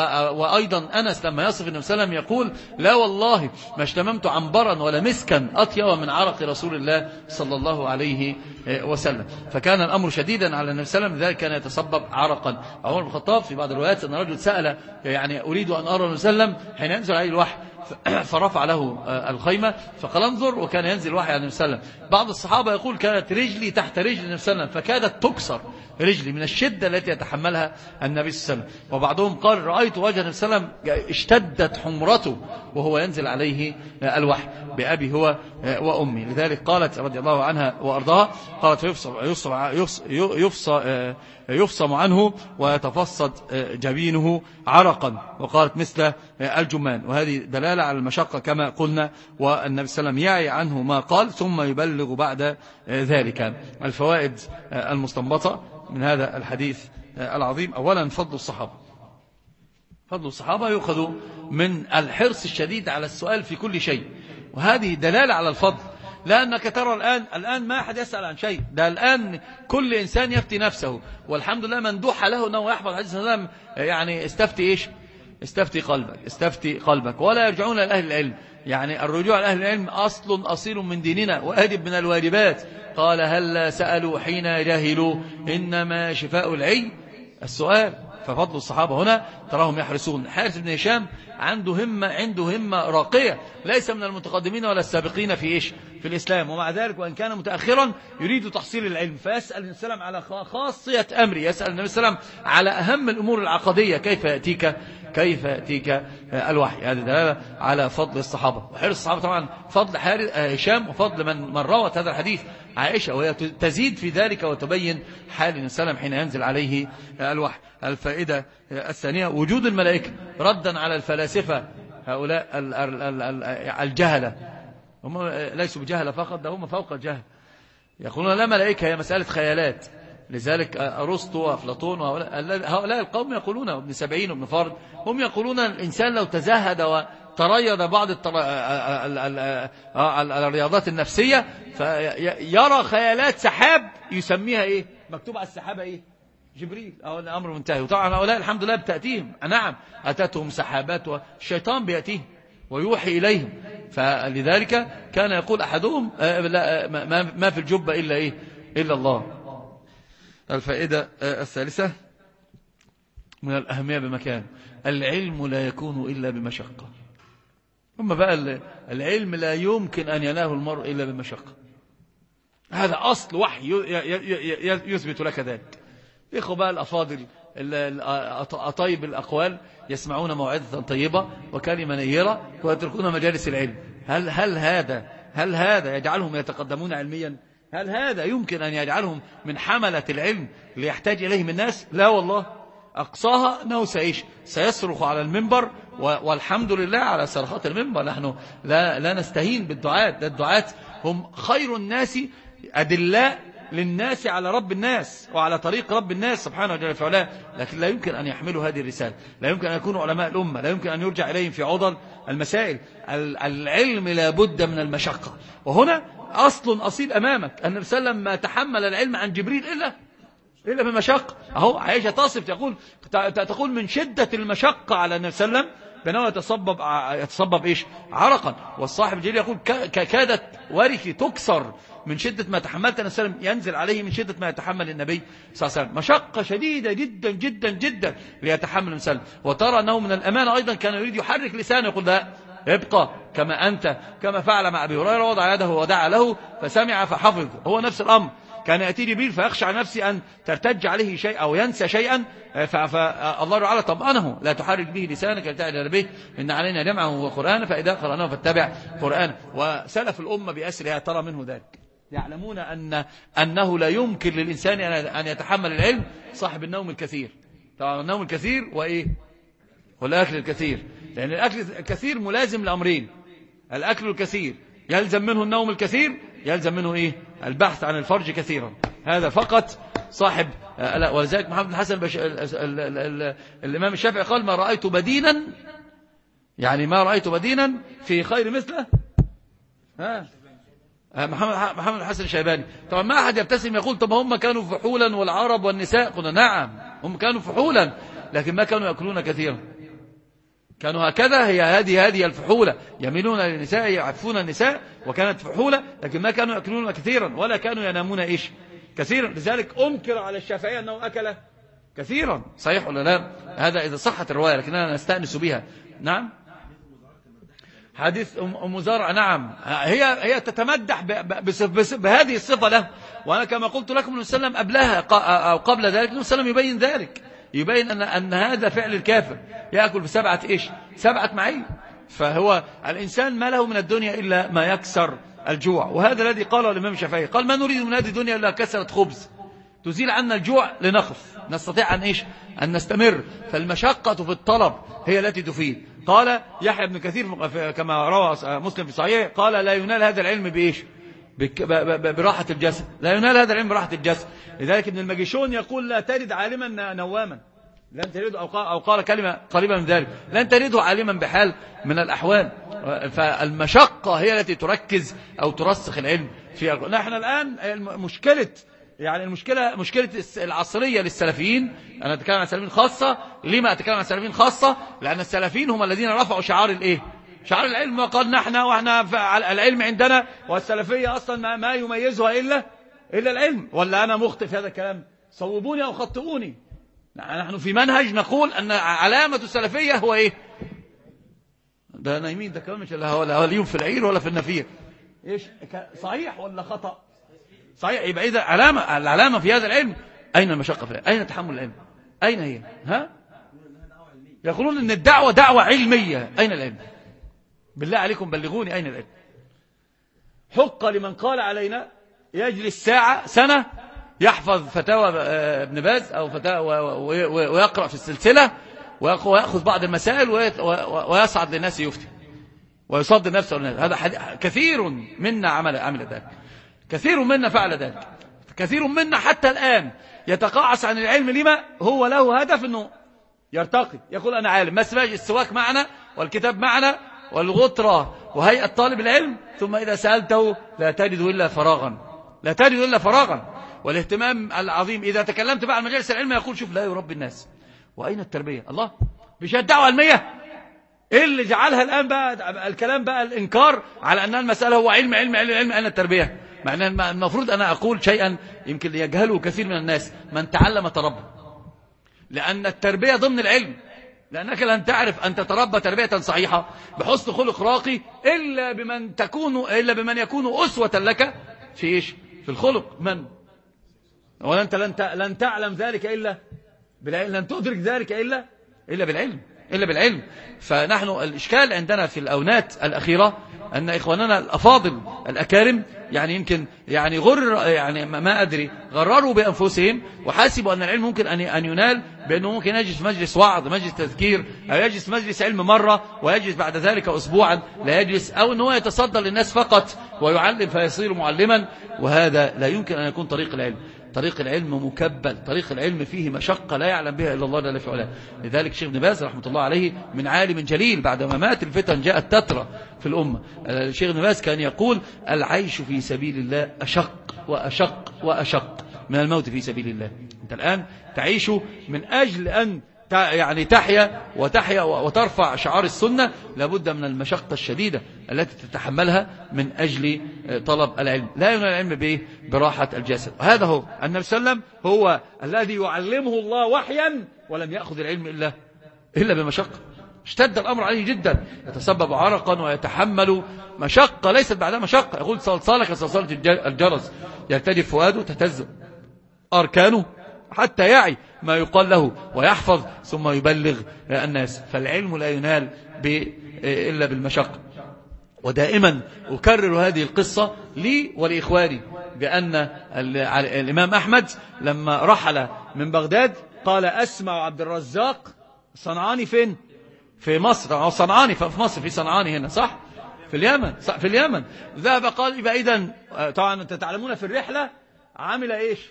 [SPEAKER 1] وأيضا أنس لما يصف النبي صلى الله عليه وسلم يقول لا والله ما اشتممت عنبرا ولا مسكا أطيب من عرق رسول الله صلى الله عليه وسلم. فكان الأمر شديدا على النبي صلى الله عليه وسلم، ذلك كان يتسبب عرقا. عمر بن الخطاب في بعض الروايات أن رجل سأل يعني أريد أن أرى النبي صلى الله عليه وسلم حين ينزل عليه الوحي، فرفع له الخيمة فقال انظر، وكان ينزل الوحي على النبي صلى الله عليه وسلم. بعض الصحابة يقول كانت رجلي تحت رجل النبي صلى الله عليه وسلم فكادت تكسر رجلي من الشدة التي يتحملها النبي صلى الله عليه وسلم. وبعضهم قال رأيت وجه النبي صلى الله عليه وسلم اشتدت حمرته وهو ينزل عليه الوحي بأبي هو وأمي. لذلك قالت رضي الله عنها وأرضاها قالت يفصم, يفصم, يفصم, يفصم عنه ويتفصد جبينه عرقا، وقالت مثل الجمان. وهذه دلالة على المشقة كما قلنا، والنبي صلى الله عليه وسلم يعي عنه ما قال ثم يبلغ بعد ذلك. الفوائد المستنبطة من هذا الحديث العظيم: أولا فضل الصحابة. فضل الصحابة يؤخذ من الحرص الشديد على السؤال في كل شيء، وهذه دلالة على الفضل. لأنك ترى الآن الآن ما أحد يسأل عن شيء، ده الآن كل إنسان يفتي نفسه، والحمد لله مندوح له أنه يحفظ حديث النبي. يعني استفتي إيش؟ استفتي قلبك، استفتي قلبك. ولا يرجعون لأهل العلم، يعني الرجوع لأهل العلم أصل أصيل من ديننا واجب من الواجبات. قال هل سألوا حين جاهلوا إنما شفاء العي السؤال. ففضل الصحابة هنا تراهم يحرصون. حارث بن هشام عنده همة عنده همة راقية، ليس من المتقدمين ولا السابقين في إيش في الإسلام، ومع ذلك وإن كان متأخرا يريد تحصيل العلم، فيسأل النبي صلى الله عليه وسلم على خاصية أمري، يسأل النبي صلى الله عليه وسلم على أهم الأمور العقدية، كيف يأتيك كيف يأتيك الوحي. هذه دلالة على فضل الصحابة وحرص الصحابة. طبعا فضل هشام وفضل من من روت هذا الحديث عائشة، وهي تزيد في ذلك وتبين حال النبي صلى الله عليه وسلم حين ينزل عليه الوحي. الفائدة الثانية وجود الملائكة ردا على الفلاسفة هؤلاء الجهلة. هم ليسوا بجهلة فقط، ده هم فوق الجهل. يقولون لا ملائكة، هي مسألة خيالات. لذلك أرسطو وأفلاطون هؤلاء القوم يقولون، ابن سبعين وابن فرد، هم يقولون الإنسان لو تزهد وتريض بعض الرياضات النفسية فيرى خيالات سحاب يسميها إيه؟ مكتوب على السحابة إيه؟ جبريل. أو الأمر منتهي. وطبعا هؤلاء الحمد لله بتأتيهم، نعم أتتهم سحابات والشيطان بيأتيهم ويوحي إليهم. فلذلك كان يقول أحدهم ما في الجبة إلا إيه؟ إلا الله. الفائدة الثالثة من الأهمية بمكان: العلم لا يكون إلا بمشقة. ثم بقى العلم لا يمكن أن يناله المرء إلا بمشقة. هذا أصل وحي يثبت لك ذلك. إخوة بقى الأفاضل أطيب الأقوال يسمعون موعظة طيبة وكلمة نيرة ويتركون مجالس العلم. هل هل هذا هل هذا يجعلهم يتقدمون علميا؟ هل هذا يمكن أن يجعلهم من حملة العلم اللي يحتاج إليهم الناس؟ لا والله. أقصاها أنه سيش سيصرخ على المنبر، والحمد لله على صرخات المنبر. نحن لا, لا نستهين بالدعاة. الدعاة هم خير الناس أدلاء للناس على رب الناس وعلى طريق رب الناس سبحانه وتعالى فعلا، لكن لا يمكن أن يحملوا هذه الرسالة، لا يمكن أن يكونوا علماء الأمة، لا يمكن أن يرجع إليهم في عضل المسائل. العلم لا بد من المشقة. وهنا أصل أصيل أمامك أن النبي صلى الله عليه وسلم ما تحمل العلم عن جبريل إلا إلا بمشقة. أهو عائشة تصف تقول تقول من شدة المشقة على النبي صلى الله عليه وسلم بأنه يتصبب يتصبب إيش عرقا. والصاحب الجليل يقول كادت ورثي تكسر من شدة ما تحملت النبي صلى الله عليه وسلم، ينزل عليه من شدة ما يتحمل النبي صلى الله عليه وسلم. مشقة شديدة جدا جدا جدا ليتحمل النبي صلى الله عليه وسلم. وترى أنه من الأمانة أيضا كان يريد يحرك لسانه يقول لا ابقى كما أنت، كما فعل مع أبي هريرة، وضع يده ودعا له فسمع فحفظ. هو نفس الأمر، كان يأتي جبريل فيخشى على نفسه أن ترتج عليه شيء أو ينسى شيئا، فالله تعالى طمأنه لا تحرك به لسانك لتعجل به إن علينا جمعه وقرآنه فإذا قرأناه فاتبع قرآنه. وسلف الأمة بأسرها ترى منه ذلك، يعلمون أن أنه لا يمكن للإنسان أن يتحمل العلم صاحب النوم الكثير. طبعا النوم الكثير وإيه والأكل الكثير، لأن الأكل الكثير ملازم لأمرين: الأكل الكثير يلزم منه النوم الكثير، يلزم منه إيه البحث عن الفرج كثيرا. هذا فقط صاحب. ولذلك محمد بن حسن البش... ال... ال... ال... ال... الإمام الشافعي قال ما رأيت بدينا، يعني ما رأيت بدينا في خير مثله ها محمد محمد الحسن الشيباني. طبعا ما أحد يبتسم يقول طب هم كانوا فحولا والعرب والنساء، قلنا نعم هم كانوا فحولا لكن ما كانوا يأكلون كثيرا، كانوا هكذا. هي هذه هذه الفحولة، يميلون للنساء يعفون النساء، وكانت فحولة لكن ما كانوا يأكلون كثيرا ولا كانوا ينامون إيش كثيرا. لذلك أنكر على الشافعي أنه أكل كثيرا. صحيح ولا لا؟ هذا إذا صحت الرواية، لكننا نستأنس بها. نعم حديث أم زرع، نعم هي هي تتمدح بهذه الصفة له. وأنا كما قلت لكم النبي صلى الله عليه وسلم قبلها أو قبل ذلك النبي صلى الله عليه وسلم يبين ذلك، يبين أن أن هذا فعل الكافر، يأكل بسبعة إيش سبعة معين. فهو الإنسان ما له من الدنيا إلا ما يكسر الجوع. وهذا الذي قاله الإمام الشافعي، قال ما نريد من هذه الدنيا إلا كسرة خبز تزيل عنا الجوع لنخف نستطيع أن إيش أن نستمر. فالمشقة في الطلب هي التي تفيد. قال يحيى بن كثير كما روى مسلم في صحيح قال لا ينال هذا العلم بإيش براحة الجسد، لا ينال هذا العلم براحة الجسد. لذلك ابن المجيشون يقول لا تجد عالما نواما، لن تجده، أو قال كلمة قريبة من ذلك لن تجده عالما بحال من الأحوال. فالمشقة هي التي تركز أو ترسخ العلم في. نحن الآن مشكلة يعني المشكلة مشكلة العصرية للسلفيين. أنا أتكلم عن السلفيين خاصة. لما أتكلم عن السلفيين خاصة؟ لأن السلفيين هم الذين رفعوا شعار الإيه شعار العلم، وقال نحن وإحنا العلم عندنا، والسلفية أصلا ما يميزها إلا إلا العلم. ولا أنا مخطئ في هذا الكلام؟ صوبوني أو خطئوني. نحن في منهج نقول أن علامة السلفية هو إيه؟ ده نايمين، ده كلام مش لا اليوم في العير ولا في النفير. إيش صحيح ولا خطأ؟ صحيح. يبقى إذا علامة العلامة في هذا العلم أين المشقة في العلم؟ أين تحمل العلم؟ أين هي؟ ها؟ يقولون أن الدعوة دعوة علمية. أين العلم؟ بالله عليكم بلغوني أين العلم؟ حق لمن قال علينا يجلس ساعة سنة يحفظ فتاوى ابن باز أو فتاوى ويقرأ في السلسلة ويأخذ بعض المسائل ويصعد للناس يفتي ويصدر نفسه للناس. هذا كثير منا عمل عمل ذلك، كثير منا فعل ذلك، كثير منا حتى الآن يتقاعس عن العلم. لما؟ هو له هدف أنه يرتقي، يقول أنا عالم، ما سمعش السواك معنا والكتاب معنا والغطرة وهيئة طالب العلم، ثم إذا سألته لا تجد إلا فراغا، لا تجد إلا فراغا. والاهتمام العظيم إذا تكلمت بقى عن مجالس العلم يقول شوف لا يربي الناس، وأين التربية؟ الله مش الدعوة علمية. إيه اللي جعلها الآن بقى الكلام بقى الإنكار على أن المسألة هو علم علم علم علم أين التربية؟ مع أن المفروض أنا أقول شيئا يمكن يجهله كثير من الناس: من تعلم تربى، لأن التربية ضمن العلم. لأنك لن تعرف أن تتربى تربية صحيحة بحسن خلق راقي إلا بمن تكون إلا بمن يكون أسوة لك في إيش؟ في الخلق. من؟ وأنت لن لن تعلم ذلك إلا بالعلم، لن تدرك ذلك إلا إلا بالعلم. إلا بالعلم. فنحن الإشكال عندنا في الأونات الأخيرة أن إخواننا الأفاضل الأكارم يعني يمكن يعني غر يعني ما أدري غرروا بأنفسهم وحاسبوا أن العلم ممكن أن أن ينال بأنه ممكن يجلس في مجلس وعظ، مجلس تذكير، أو يجلس في مجلس علم مرة ويجلس بعد ذلك أسبوعا لا يجلس، أو أنه يتصدى للناس فقط ويعلم فيصير معلما. وهذا لا يمكن أن يكون طريق العلم. طريق العلم مكبل، طريق العلم فيه مشقة لا يعلم بها إلا الله جل في علاه. لذلك شيخ ابن باز رحمة الله عليه من عالم جليل بعدما مات الفتن جاءت تترى في الأمة. الشيخ ابن باز كان يقول العيش في سبيل الله أشق وأشق وأشق من الموت في سبيل الله. أنت الآن تعيش من أجل أن يعني تحيا وتحيا وترفع شعار السنة، لابد من المشقة الشديدة التي تتحملها من أجل طلب العلم. لا ينال العلم به براحة الجسد. وهذا هو النبي صلى الله عليه وسلم هو الذي يعلمه الله وحيا ولم يأخذ العلم إلا إلا بمشقة. اشتد الأمر عليه جدا، يتسبب عرقا ويتحمل مشقة ليست بعدها مشقة. يقول صلصالك صلصالة الجرس يرتجف فؤاده تهتز أركانه حتى يعي ما يقال له ويحفظ ثم يبلغ الناس. فالعلم لا ينال إلا بالمشقة. ودائما أكرر هذه القصة لي ولإخواني بأن الإمام أحمد لما رحل من بغداد قال أسمع عبد الرزاق صنعاني فين؟ في مصر، أو صنعاني في مصر، في صنعاني هنا صح؟ في اليمن، في اليمن. ذهب قال يبقى إذن طبعا أنت تعلمون في الرحلة عامل إيش؟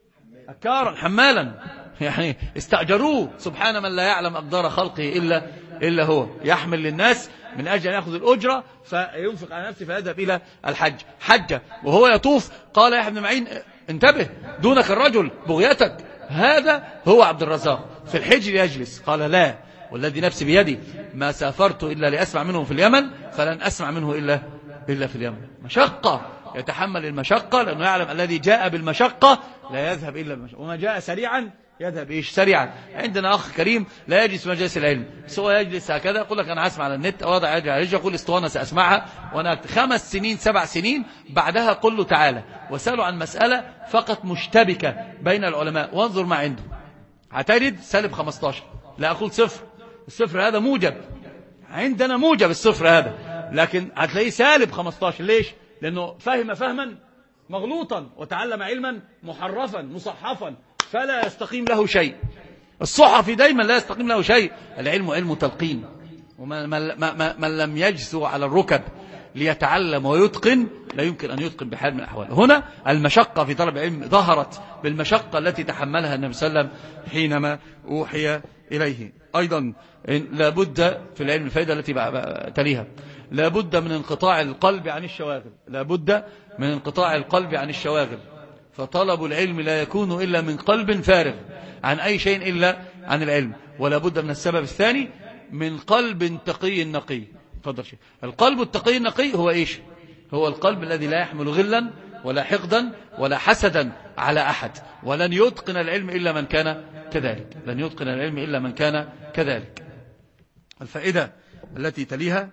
[SPEAKER 1] أكارا حمالا، يعني استأجروه سبحان من لا يعلم أقدار خلقه إلا إلا هو، يحمل للناس من أجل أن يأخذ الأجرة فينفق على نفسه فيذهب إلى الحج. حجة وهو يطوف قال يا ابن معين انتبه دونك الرجل بغيتك، هذا هو عبد الرزاق في الحجر يجلس. قال لا والذي نفسي بيدي ما سافرت إلا لأسمع منه في اليمن فلن أسمع منه إلا إلا في اليمن. مشقة، يتحمل المشقة لأنه يعلم الذي جاء بالمشقة لا يذهب إلا بالمشقة، وما جاء سريعا يذهب إيش سريعا. عندنا أخ كريم لا يجلس مجلس العلم، سوى يجلس هكذا يقول لك أنا أسمع على النت أو وضع يجي على رجل يقول اسطوانة سأسمعها وأنا خمس سنين سبع سنين بعدها قل له تعالى وسأله عن مسألة فقط مشتبكة بين العلماء وانظر ما عنده هتجد سالب خمستاشر. لا أقول صفر، الصفر هذا موجب، عندنا موجب الصفر هذا، لكن هتلاقيه سالب خمستاشر. ليش؟ لأنه فهم فهما مغلوطا وتعلم علما محرفا مصحفا فلا يستقيم له شيء. الصحفي دايما لا يستقيم له شيء. العلم علم تلقين، ومن من لم يجثو على الركب ليتعلم ويتقن لا يمكن أن يتقن بحال من الأحوال. هنا المشقة في طلب العلم ظهرت بالمشقة التي تحملها النبي صلى الله عليه وسلم حينما أوحي إليه. أيضا لابد في العلم الفائدة التي تليها لابد من انقطاع القلب عن الشواغل، لابد من انقطاع القلب عن الشواغل. فطلب العلم لا يكون إلا من قلب فارغ عن أي شيء إلا عن العلم. ولا بد من السبب الثاني من قلب تقي نقي. تفضل شيء. القلب التقي النقي هو إيش؟ هو القلب الذي لا يحمل غلا ولا حقدا ولا حسدا على أحد. ولن يتقن العلم إلا من كان كذلك، لن يتقن العلم إلا من كان كذلك. الفائدة التي تليها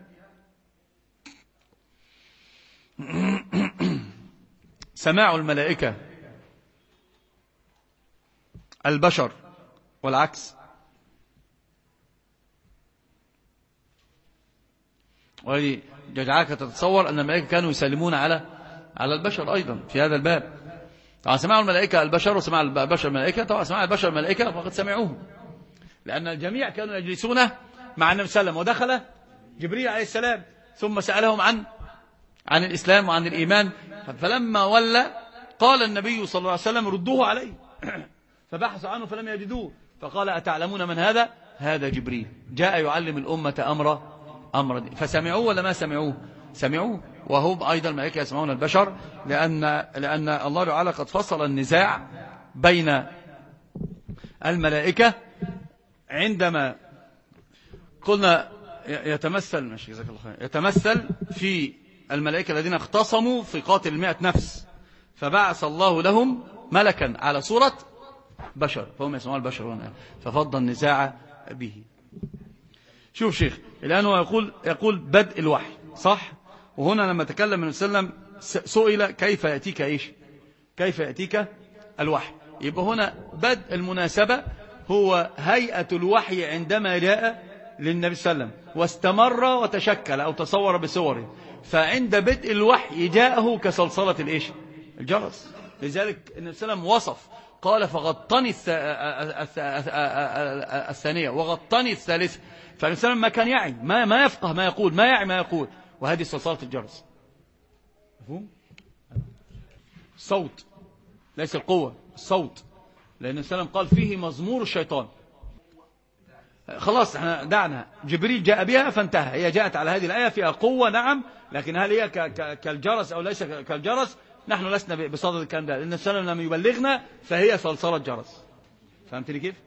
[SPEAKER 1] سماع الملائكة البشر والعكس. وهذه جعلك تتصور أن الملائكة كانوا يسلمون على على البشر أيضا في هذا الباب. طبعا سماع الملائكة البشر وسماع البشر الملائكة، طبعا سماع البشر الملائكة فقد سمعوه، لأن الجميع كانوا يجلسون مع النبي صلى الله عليه وسلم، ودخل جبريل عليه السلام ثم سألهم عن عن الإسلام وعن الإيمان، فلما ولى قال النبي صلى الله عليه وسلم ردوه عليه فبحثوا عنه فلم يجدوه، فقال أتعلمون من هذا؟ هذا جبريل جاء يعلم الأمة أمر أمر دي. فسمعوه ولا ما سمعوه؟ سمعوه. وهم أيضا الملائكة يسمعون البشر، لأن لأن الله تعالى قد فصل النزاع بين الملائكة عندما قلنا يتمثل ماشي جزاك الله خير يتمثل في الملائكة الذين اختصموا في قاتل المئة نفس، فبعث الله لهم ملكا على صورة بشر فهم يسمعون البشر، ففض النزاع به. شوف شيخ الآن هو يقول يقول بدء الوحي صح. وهنا لما تكلم النبي صلى الله عليه وسلم سئل كيف يأتيك إيش؟ كيف يأتيك الوحي؟ يبقى هنا بدء المناسبة هو هيئة الوحي عندما جاء للنبي صلى الله عليه وسلم واستمر وتشكل أو تصور بصوره، فعند بدء الوحي جاءه كصلصلة الإيش الجرس. لذلك النبي صلى الله عليه وسلم وصف قال فغطني الثانية وغطني الثالثة. فالنبي صلى الله عليه وسلم ما كان يعي، ما, ما يفقه ما يقول، ما يعي ما يقول، وهذه صلصلة الجرس. مفهوم؟ الصوت ليس القوة، الصوت، لأن النبي صلى الله عليه وسلم قال فيه مزمور الشيطان. خلاص احنا دعنا، جبريل جاء بها فانتهى، هي جاءت على هذه الآية فيها قوة نعم، لكن هل هي كالجرس أو ليس كالجرس؟ نحن لسنا بصدد الكلام ده، لأن النبي صلى الله عليه وسلم لم يبلغنا، فهي صلصلة جرس. فهمتني كيف؟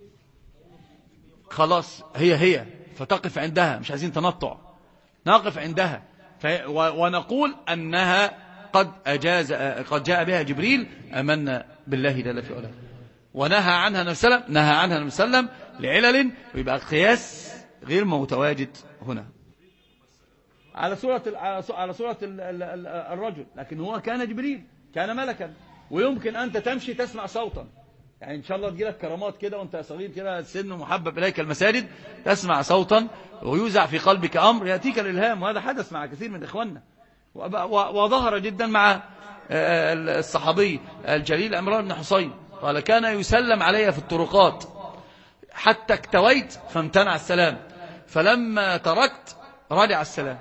[SPEAKER 1] خلاص هي هي فتقف عندها، مش عايزين تنطع، نقف عندها ونقول أنها قد أجاز قد جاء بها جبريل، آمنا بالله جل في علاه. ونهى عنها النبي صلى الله عليه وسلم، نهى عنها النبي صلى الله عليه وسلم لعلل، ويبقى القياس غير متواجد هنا على صورة على صورة الرجل، لكن هو كان جبريل، كان ملكا، ويمكن أنت تمشي تسمع صوتا. يعني إن شاء الله تجيلك كرامات كده وأنت صغير كده، سن محبب إليك المساجد، تسمع صوتا ويوزع في قلبك أمر، يأتيك الإلهام. وهذا حدث مع كثير من إخواننا، وظهر جدا مع الصحابي الجليل عمران بن حصين، قال كان يسلم علي في الطرقات حتى اكتويت فامتنع السلام، فلما تركت رجع السلام.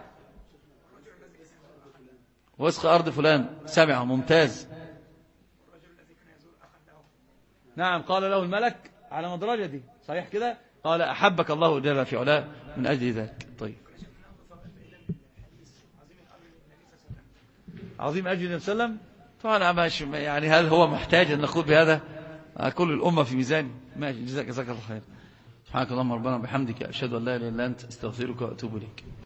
[SPEAKER 1] واسق أرض فلان سمعه ممتاز. نعم قال له الملك على مدرجتي، صحيح كده، قال أحبك الله جل في علاه من أجل ذلك. طيب عظيم أجل النبي صلى الله عليه وسلم طبعا، يعني هل هو محتاج أن نقول بهذا؟ كل الأمة في ميزاني. ماشي، جزاك جزاك الله خير. سبحانك اللهم ربنا وبحمدك، أشهد أن لا إله إلا أنت، استغفرك وأتوب إليك.